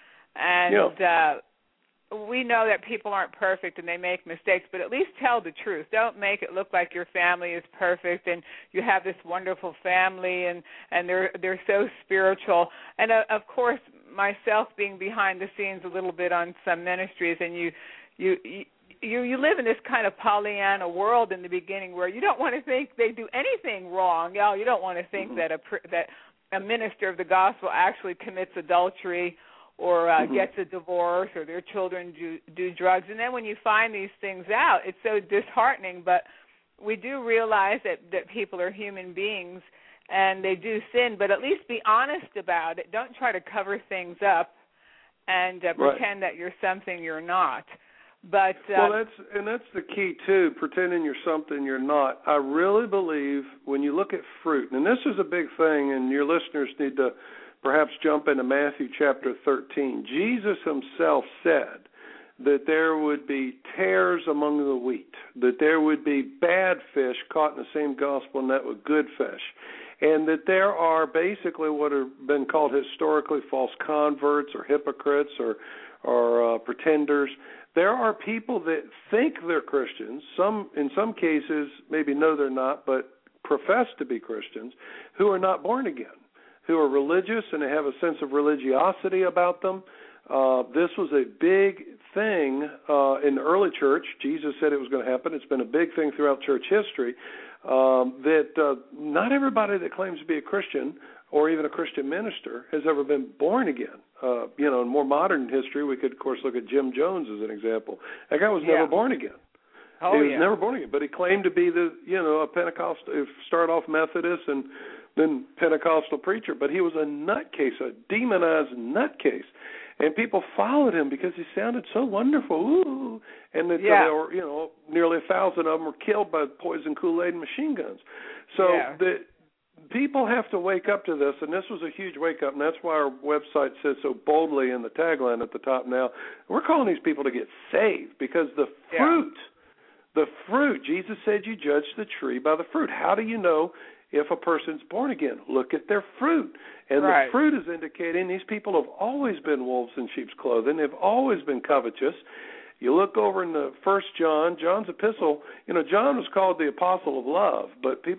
And yeah. uh, we know that people aren't perfect and they make mistakes, but at least tell the truth. Don't make it look like your family is perfect and you have this wonderful family and, and they're they're so spiritual. And, uh, of course, myself being behind the scenes a little bit on some ministries, and you you you you live in this kind of Pollyanna world in the beginning where you don't want to think they do anything wrong. You know, you don't want to think mm-hmm. that a that a minister of the gospel actually commits adultery or uh, mm-hmm. gets a divorce, or their children do, do drugs. And then when you find these things out, it's so disheartening. But we do realize that, that people are human beings, and they do sin, but at least be honest about it. Don't try to cover things up and uh, right. pretend that you're something you're not. But uh, well, that's and that's the key, too, pretending you're something you're not. I really believe when you look at fruit, and this is a big thing, and your listeners need to perhaps jump into Matthew chapter thirteen. Jesus himself said that there would be tares among the wheat, that there would be bad fish caught in the same gospel net with good fish, and that there are basically what have been called historically false converts or hypocrites or, or uh, pretenders. There are people that think they're Christians, some in some cases maybe know they're not, but profess to be Christians, who are not born again, who are religious and they have a sense of religiosity about them. Uh, this was a big thing uh, in the early church. Jesus said it was going to happen. It's been a big thing throughout church history um, that uh, not everybody that claims to be a Christian or even a Christian minister has ever been born again. Uh, you know, in more modern history, we could, of course, look at Jim Jones as an example. That guy was yeah. never born again. Oh, he was yeah. never born again, but he claimed to be the, you know, a Pentecostal, started off Methodist and then Pentecostal preacher, but he was a nutcase, a demonized nutcase, and people followed him because he sounded so wonderful. Ooh, and that yeah. there were, you know, nearly a thousand of them were killed by poison Kool-Aid and machine guns. So yeah. the people have to wake up to this, and this was a huge wake up, and that's why our website says so boldly in the tagline at the top now, we're calling these people to get saved because the fruit, yeah. the fruit, Jesus said you judge the tree by the fruit. How do you know if a person's born again? Look at their fruit. And right. the fruit is indicating these people have always been wolves in sheep's clothing. They've always been covetous. You look over in the First John, John's epistle, you know, John was called the apostle of love, but people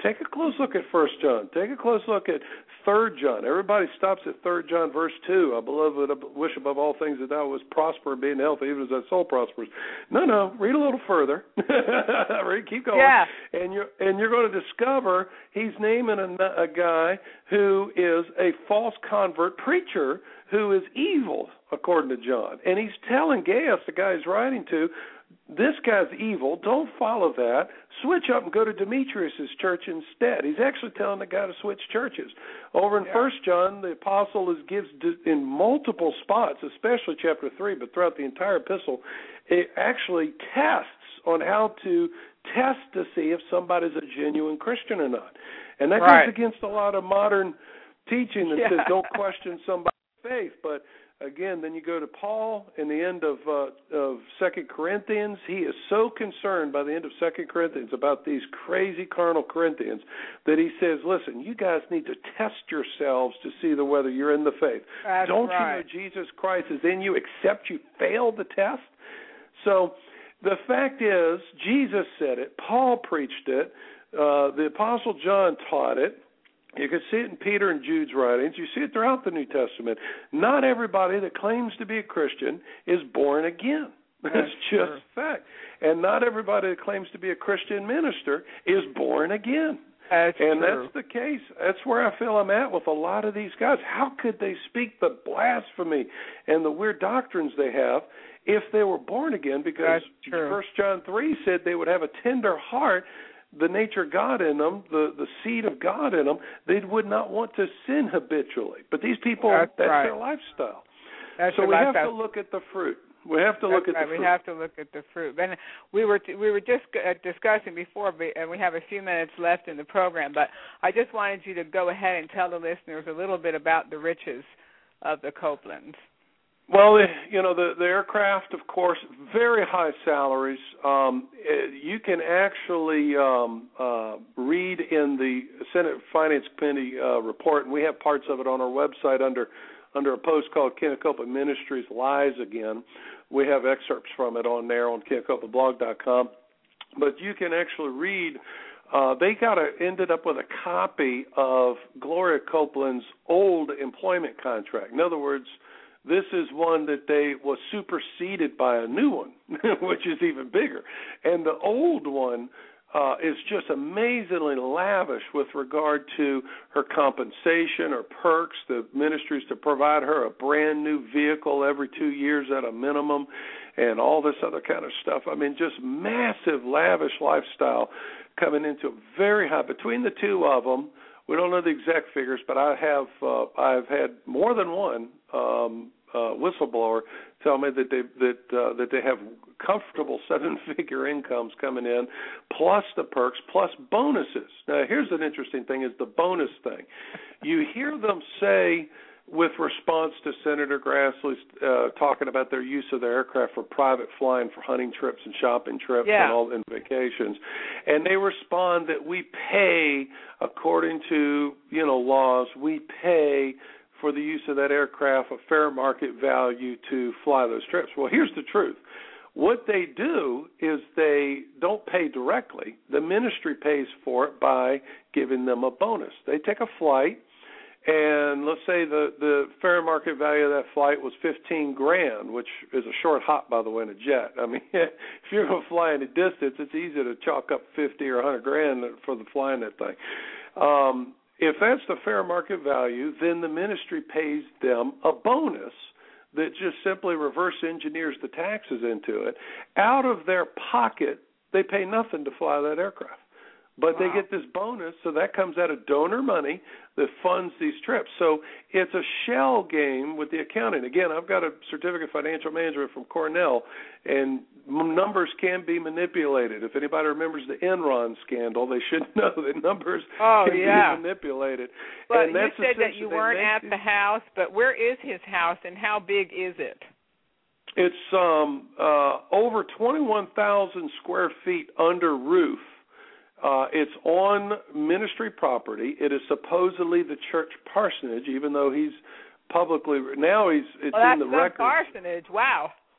Take a close look at First John. Take a close look at Third John. Everybody stops at Third John, verse two. I beloved, I wish above all things that thou wouldst prosper and being healthy, even as thy soul prospers. No, no, read a little further. read, keep going. Yeah. And you're and you're going to discover he's naming a, a guy who is a false convert preacher who is evil, according to John. And he's telling Gaius, the guy he's writing to, this guy's evil. Don't follow that. Switch up and go to Demetrius' church instead. He's actually telling the guy to switch churches. Over in yeah. First John, the apostle is gives in multiple spots, especially chapter three, but throughout the entire epistle, it actually tests on how to test to see if somebody's a genuine Christian or not. And that right. goes against a lot of modern teaching that yeah. says don't question somebody's faith, but again, then you go to Paul in the end of uh, of Second Corinthians. He is so concerned by the end of Second Corinthians about these crazy carnal Corinthians that he says, listen, you guys need to test yourselves to see the whether you're in the faith. That's Don't right. you know Jesus Christ is in you except you failed the test? So the fact is, Jesus said it. Paul preached it. Uh, the Apostle John taught it. You can see it in Peter and Jude's writings. You see it throughout the New Testament. Not everybody that claims to be a Christian is born again. That's, that's just true. fact. And not everybody that claims to be a Christian minister is born again. That's and true. that's the case. That's where I feel I'm at with a lot of these guys. How could they speak the blasphemy and the weird doctrines they have if they were born again? Because First John three said they would have a tender heart, the nature of God in them, the, the seed of God in them, they would not want to sin habitually. But these people, that's, that's right. their lifestyle. That's so we lifestyle. have to look at the fruit. We have to that's look at right. the fruit. We have to look at the fruit. And we were t- we were just uh, discussing before, and we have a few minutes left in the program, but I just wanted you to go ahead and tell the listeners a little bit about the riches of the Copelands. Well, you know, the, the aircraft, of course, very high salaries. Um, you can actually um, uh, read in the Senate Finance Committee uh, report, and we have parts of it on our website under under a post called Kenneth Copeland Ministries Lies Again. We have excerpts from it on there on kenneth copeland blog dot com. But you can actually read. Uh, they got a, ended up with a copy of Gloria Copeland's old employment contract. In other words, this is one that they was superseded by a new one, which is even bigger. And the old one uh, is just amazingly lavish with regard to her compensation or perks. The ministries to provide her a brand new vehicle every two years at a minimum and all this other kind of stuff. I mean, just massive, lavish lifestyle coming into very high. Between the two of them, we don't know the exact figures, but I have uh, I've had more than one um, uh, whistleblower tell me that they that uh, that they have comfortable seven-figure incomes coming in, plus the perks, plus bonuses. Now, here's an interesting thing: is the bonus thing. You hear them say, with response to Senator Grassley's uh, talking about their use of their aircraft for private flying, for hunting trips and shopping trips yeah. and all and vacations, and they respond that we pay according to you know laws. We pay for the use of that aircraft a fair market value to fly those trips. Well, here's the truth. What they do is they don't pay directly. The ministry pays for it by giving them a bonus. They take a flight, and let's say the, the fair market value of that flight was fifteen grand, which is a short hop, by the way, in a jet. I mean, if you're going to fly any distance, it's easy to chalk up fifty or one hundred grand for the flying that thing. Um, if that's the fair market value, then the ministry pays them a bonus that just simply reverse engineers the taxes into it. Out of their pocket, they pay nothing to fly that aircraft. But wow. they get this bonus, so that comes out of donor money that funds these trips. So it's a shell game with the accounting. Again, I've got a certificate of financial management from Cornell, and numbers can be manipulated. If anybody remembers the Enron scandal, they should know that numbers oh, can yeah. be manipulated. But and you that's said that you weren't at these... the house, but where is his house, and how big is it? It's um, uh, over twenty-one thousand square feet under roof. Uh, it's on ministry property. It is supposedly the church parsonage, even though he's publicly now he's it's well, in the that's record. Parsonage. Wow.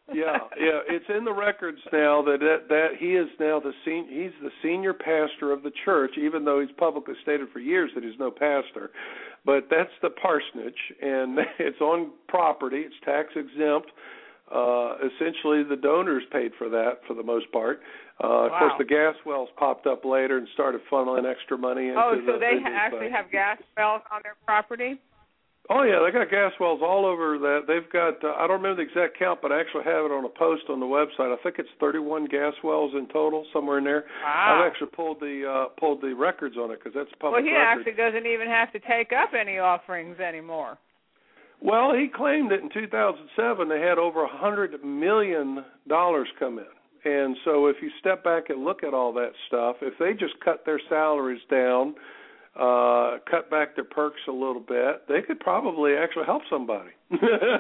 yeah, yeah. It's in the records now that that, that he is now the sen- he's the senior pastor of the church, even though he's publicly stated for years that he's no pastor. But that's the parsonage, and it's on property. It's tax exempt. Uh, essentially, the donors paid for that for the most part. Uh, wow. Of course, the gas wells popped up later and started funneling extra money into Oh, so the, they into ha- actually have gas wells on their property? Oh, yeah, they got gas wells all over that. They've got, uh, I don't remember the exact count, but I actually have it on a post on the website. I think it's thirty-one gas wells in total, somewhere in there. Wow. I've actually pulled the uh, pulled the records on it because that's public Well, he record. actually doesn't even have to take up any offerings anymore. Well, he claimed that in two thousand seven they had over one hundred million dollars come in. And so if you step back and look at all that stuff, if they just cut their salaries down, uh, cut back their perks a little bit, they could probably actually help somebody. you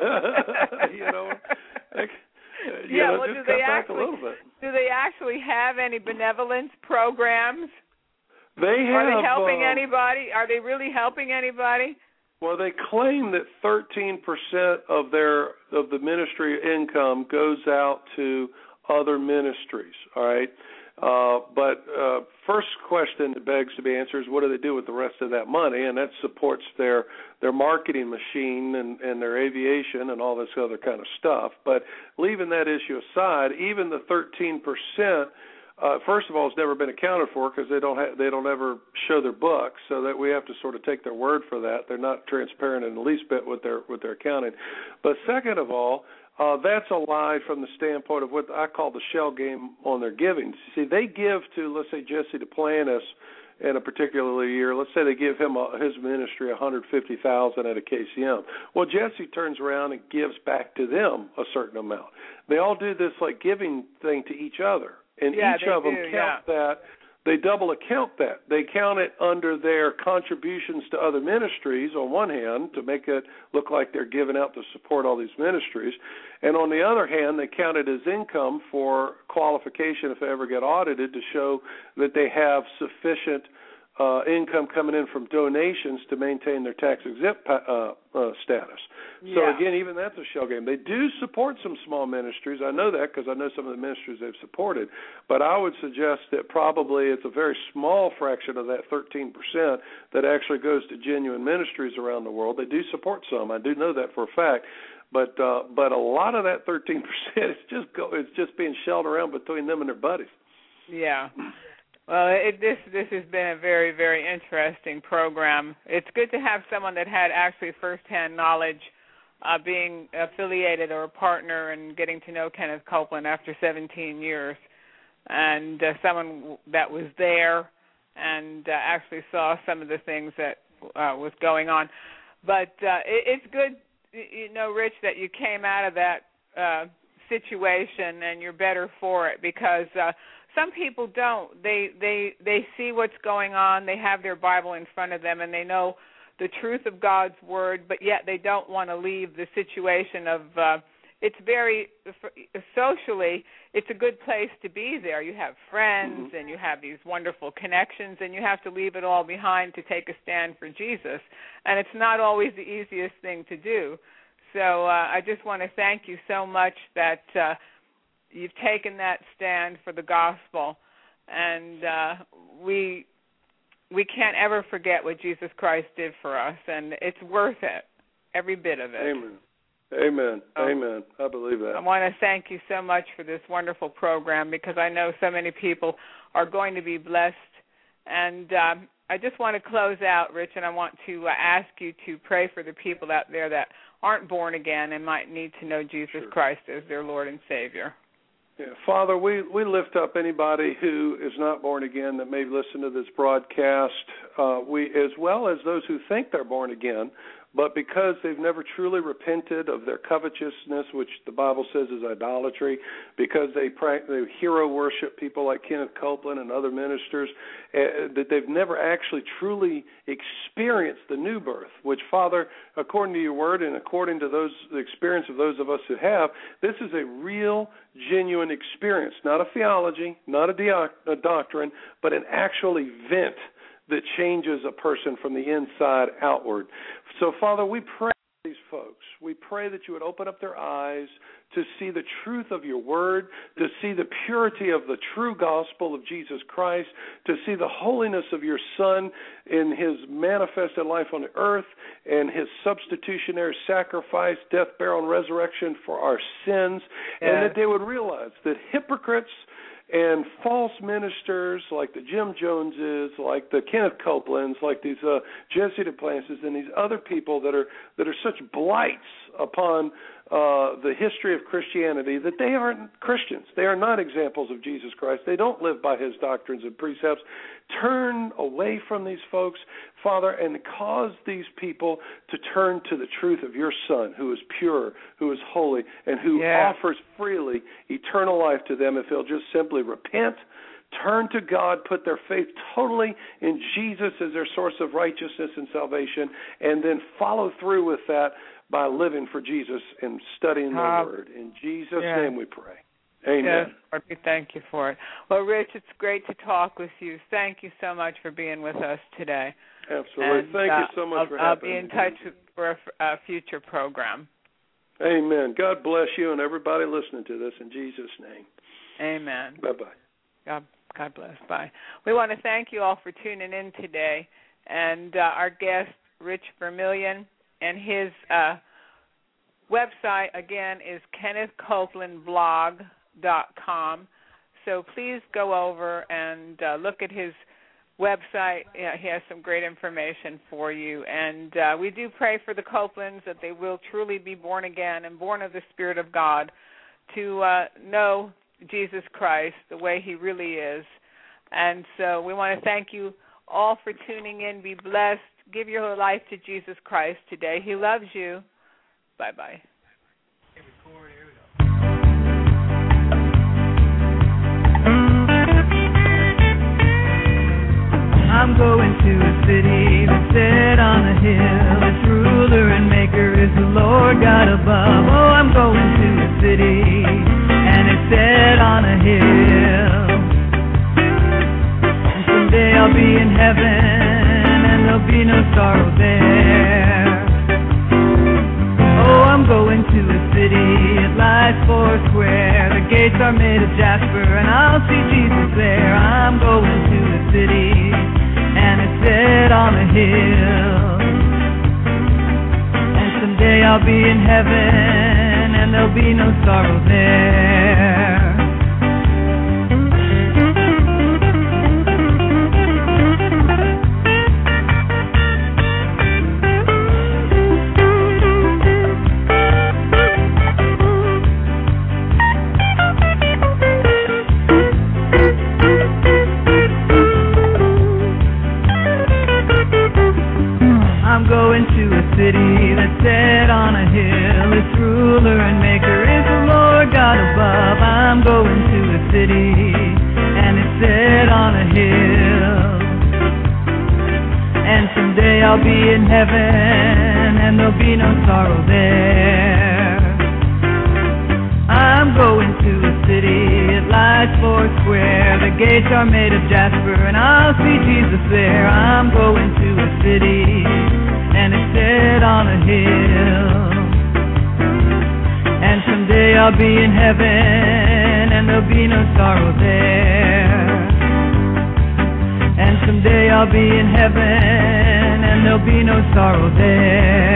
know, they, you yeah. know, Well, just do cut they back actually a little bit. do they actually have any benevolence programs? They have. Are they helping uh, anybody? Are they really helping anybody? Well, they claim that thirteen percent of their of the ministry income goes out to other ministries. All right. Uh, but uh, first question that begs to be answered is what do they do with the rest of that money? And that supports their their marketing machine and, and their aviation and all this other kind of stuff. But leaving that issue aside, even the thirteen percent, uh, first of all, has never been accounted for because they don't ha- they don't ever show their books, so that we have to sort of take their word for that. They're not transparent in the least bit with their with their accounting. But second of all, Uh, that's a lie from the standpoint of what I call the shell game on their giving. See, they give to, let's say, Jesse Duplantis in a particular year. Let's say they give him a, his ministry one hundred fifty thousand dollars at a K C M. Well, Jesse turns around and gives back to them a certain amount. They all do this like giving thing to each other, and yeah, each they of them do, count yeah. that. They double account that. They count it under their contributions to other ministries on one hand to make it look like they're giving out to support all these ministries. And on the other hand, they count it as income for qualification if they ever get audited to show that they have sufficient uh, income coming in from donations to maintain their tax-exempt uh, uh, status. Yeah. So, again, even that's a shell game. They do support some small ministries. I know that because I know some of the ministries they've supported. But I would suggest that probably it's a very small fraction of that thirteen percent that actually goes to genuine ministries around the world. They do support some. I do know that for a fact. But uh, but a lot of that thirteen percent is just go, it's just being shelled around between them and their buddies. Yeah. Well, it, this this has been a very, very interesting program. It's good to have someone that had actually firsthand knowledge, uh, being affiliated or a partner and getting to know Kenneth Copeland after seventeen years, and uh, someone that was there and uh, actually saw some of the things that uh, was going on. But uh, it, it's good, you know, Rich, that you came out of that uh, situation and you're better for it because uh, some people don't. They they they see what's going on. They have their Bible in front of them and they know the truth of God's word, but yet they don't want to leave the situation of. Uh, it's very socially. It's a good place to be there. You have friends and you have these wonderful connections, and you have to leave it all behind to take a stand for Jesus. And it's not always the easiest thing to do. So uh, I just want to thank you so much that. Uh, You've taken that stand for the gospel, and uh, we we can't ever forget what Jesus Christ did for us, and it's worth it, every bit of it. Amen. Amen. So, Amen. I believe that. I want to thank you so much for this wonderful program because I know so many people are going to be blessed. And um, I just want to close out, Rich, and I want to uh, ask you to pray for the people out there that aren't born again and might need to know Jesus sure. Christ as their Lord and Savior. Yeah. Father, we, we lift up anybody who is not born again that may listen to this broadcast, uh, we as well as those who think they're born again, but because they've never truly repented of their covetousness, which the Bible says is idolatry, because they, they hero worship people like Kenneth Copeland and other ministers, uh, that they've never actually truly experienced the new birth, which, Father, according to your word and according to those the experience of those of us who have, this is a real, genuine experience, not a theology, not a, dio- a doctrine, but an actual event that changes a person from the inside outward. So, Father, we pray for these folks. We pray that you would open up their eyes to see the truth of your word, to see the purity of the true gospel of Jesus Christ, to see the holiness of your Son in his manifested life on the earth and his substitutionary sacrifice, death, burial, and resurrection for our sins, yes. and that they would realize that hypocrites and false ministers like the Jim Joneses, like the Kenneth Copelands, like these uh, Jesse Duplantis, and these other people that are that are such blights upon uh, the history of Christianity, that they aren't Christians. They are not examples of Jesus Christ. They don't live by his doctrines and precepts. Turn away from these folks, Father, and cause these people to turn to the truth of your Son, who is pure, who is holy, and who yeah. offers freely eternal life to them if they'll just simply repent, turn to God, put their faith totally in Jesus as their source of righteousness and salvation, and then follow through with that by living for Jesus and studying the uh, Word. In Jesus' yeah. name we pray. Amen. Yes, Lord, we thank you for it. Well, Rich, it's great to talk with you. Thank you so much for being with us today. Absolutely. And, thank uh, you so much I'll, for having me. I'll be in touch for a, a future program. Amen. God bless you and everybody listening to this in Jesus' name. Amen. Bye-bye. God, God bless. Bye. We want to thank you all for tuning in today. And uh, our guest, Rich Vermillion, and his uh, website, again, is kenneth copeland blog dot com. So please go over and uh, look at his website. Yeah, he has some great information for you. And uh, we do pray for the Copelands that they will truly be born again and born of the Spirit of God to uh, know Jesus Christ the way he really is. And so we want to thank you all for tuning in. Be blessed. Give your life to Jesus Christ today. He loves you. Bye-bye. I'm going to a city that's set on a hill. Its ruler and maker is the Lord God above. Oh, I'm going to a city, and it's set on a hill. And someday I'll be in heaven, and there'll be no sorrow there. Oh, I'm going to a city, it lies four square. The gates are made of jasper, and I'll see Jesus there. I'm going to a city, and it's set on a hill. And someday I'll be in heaven, and there'll be no sorrow there. I'm going to a city that's set on a hill. Its ruler and maker is the Lord God above. I'm going to a city, and it's set on a hill. And someday I'll be in heaven, and there'll be no sorrow there. I'm going to a city, it lies four square. The gates are made of jasper, and I'll see Jesus there. I'm going to a city, and it's set on a hill. And someday I'll be in heaven, and there'll be no sorrow there. And someday I'll be in heaven, and there'll be no sorrow there.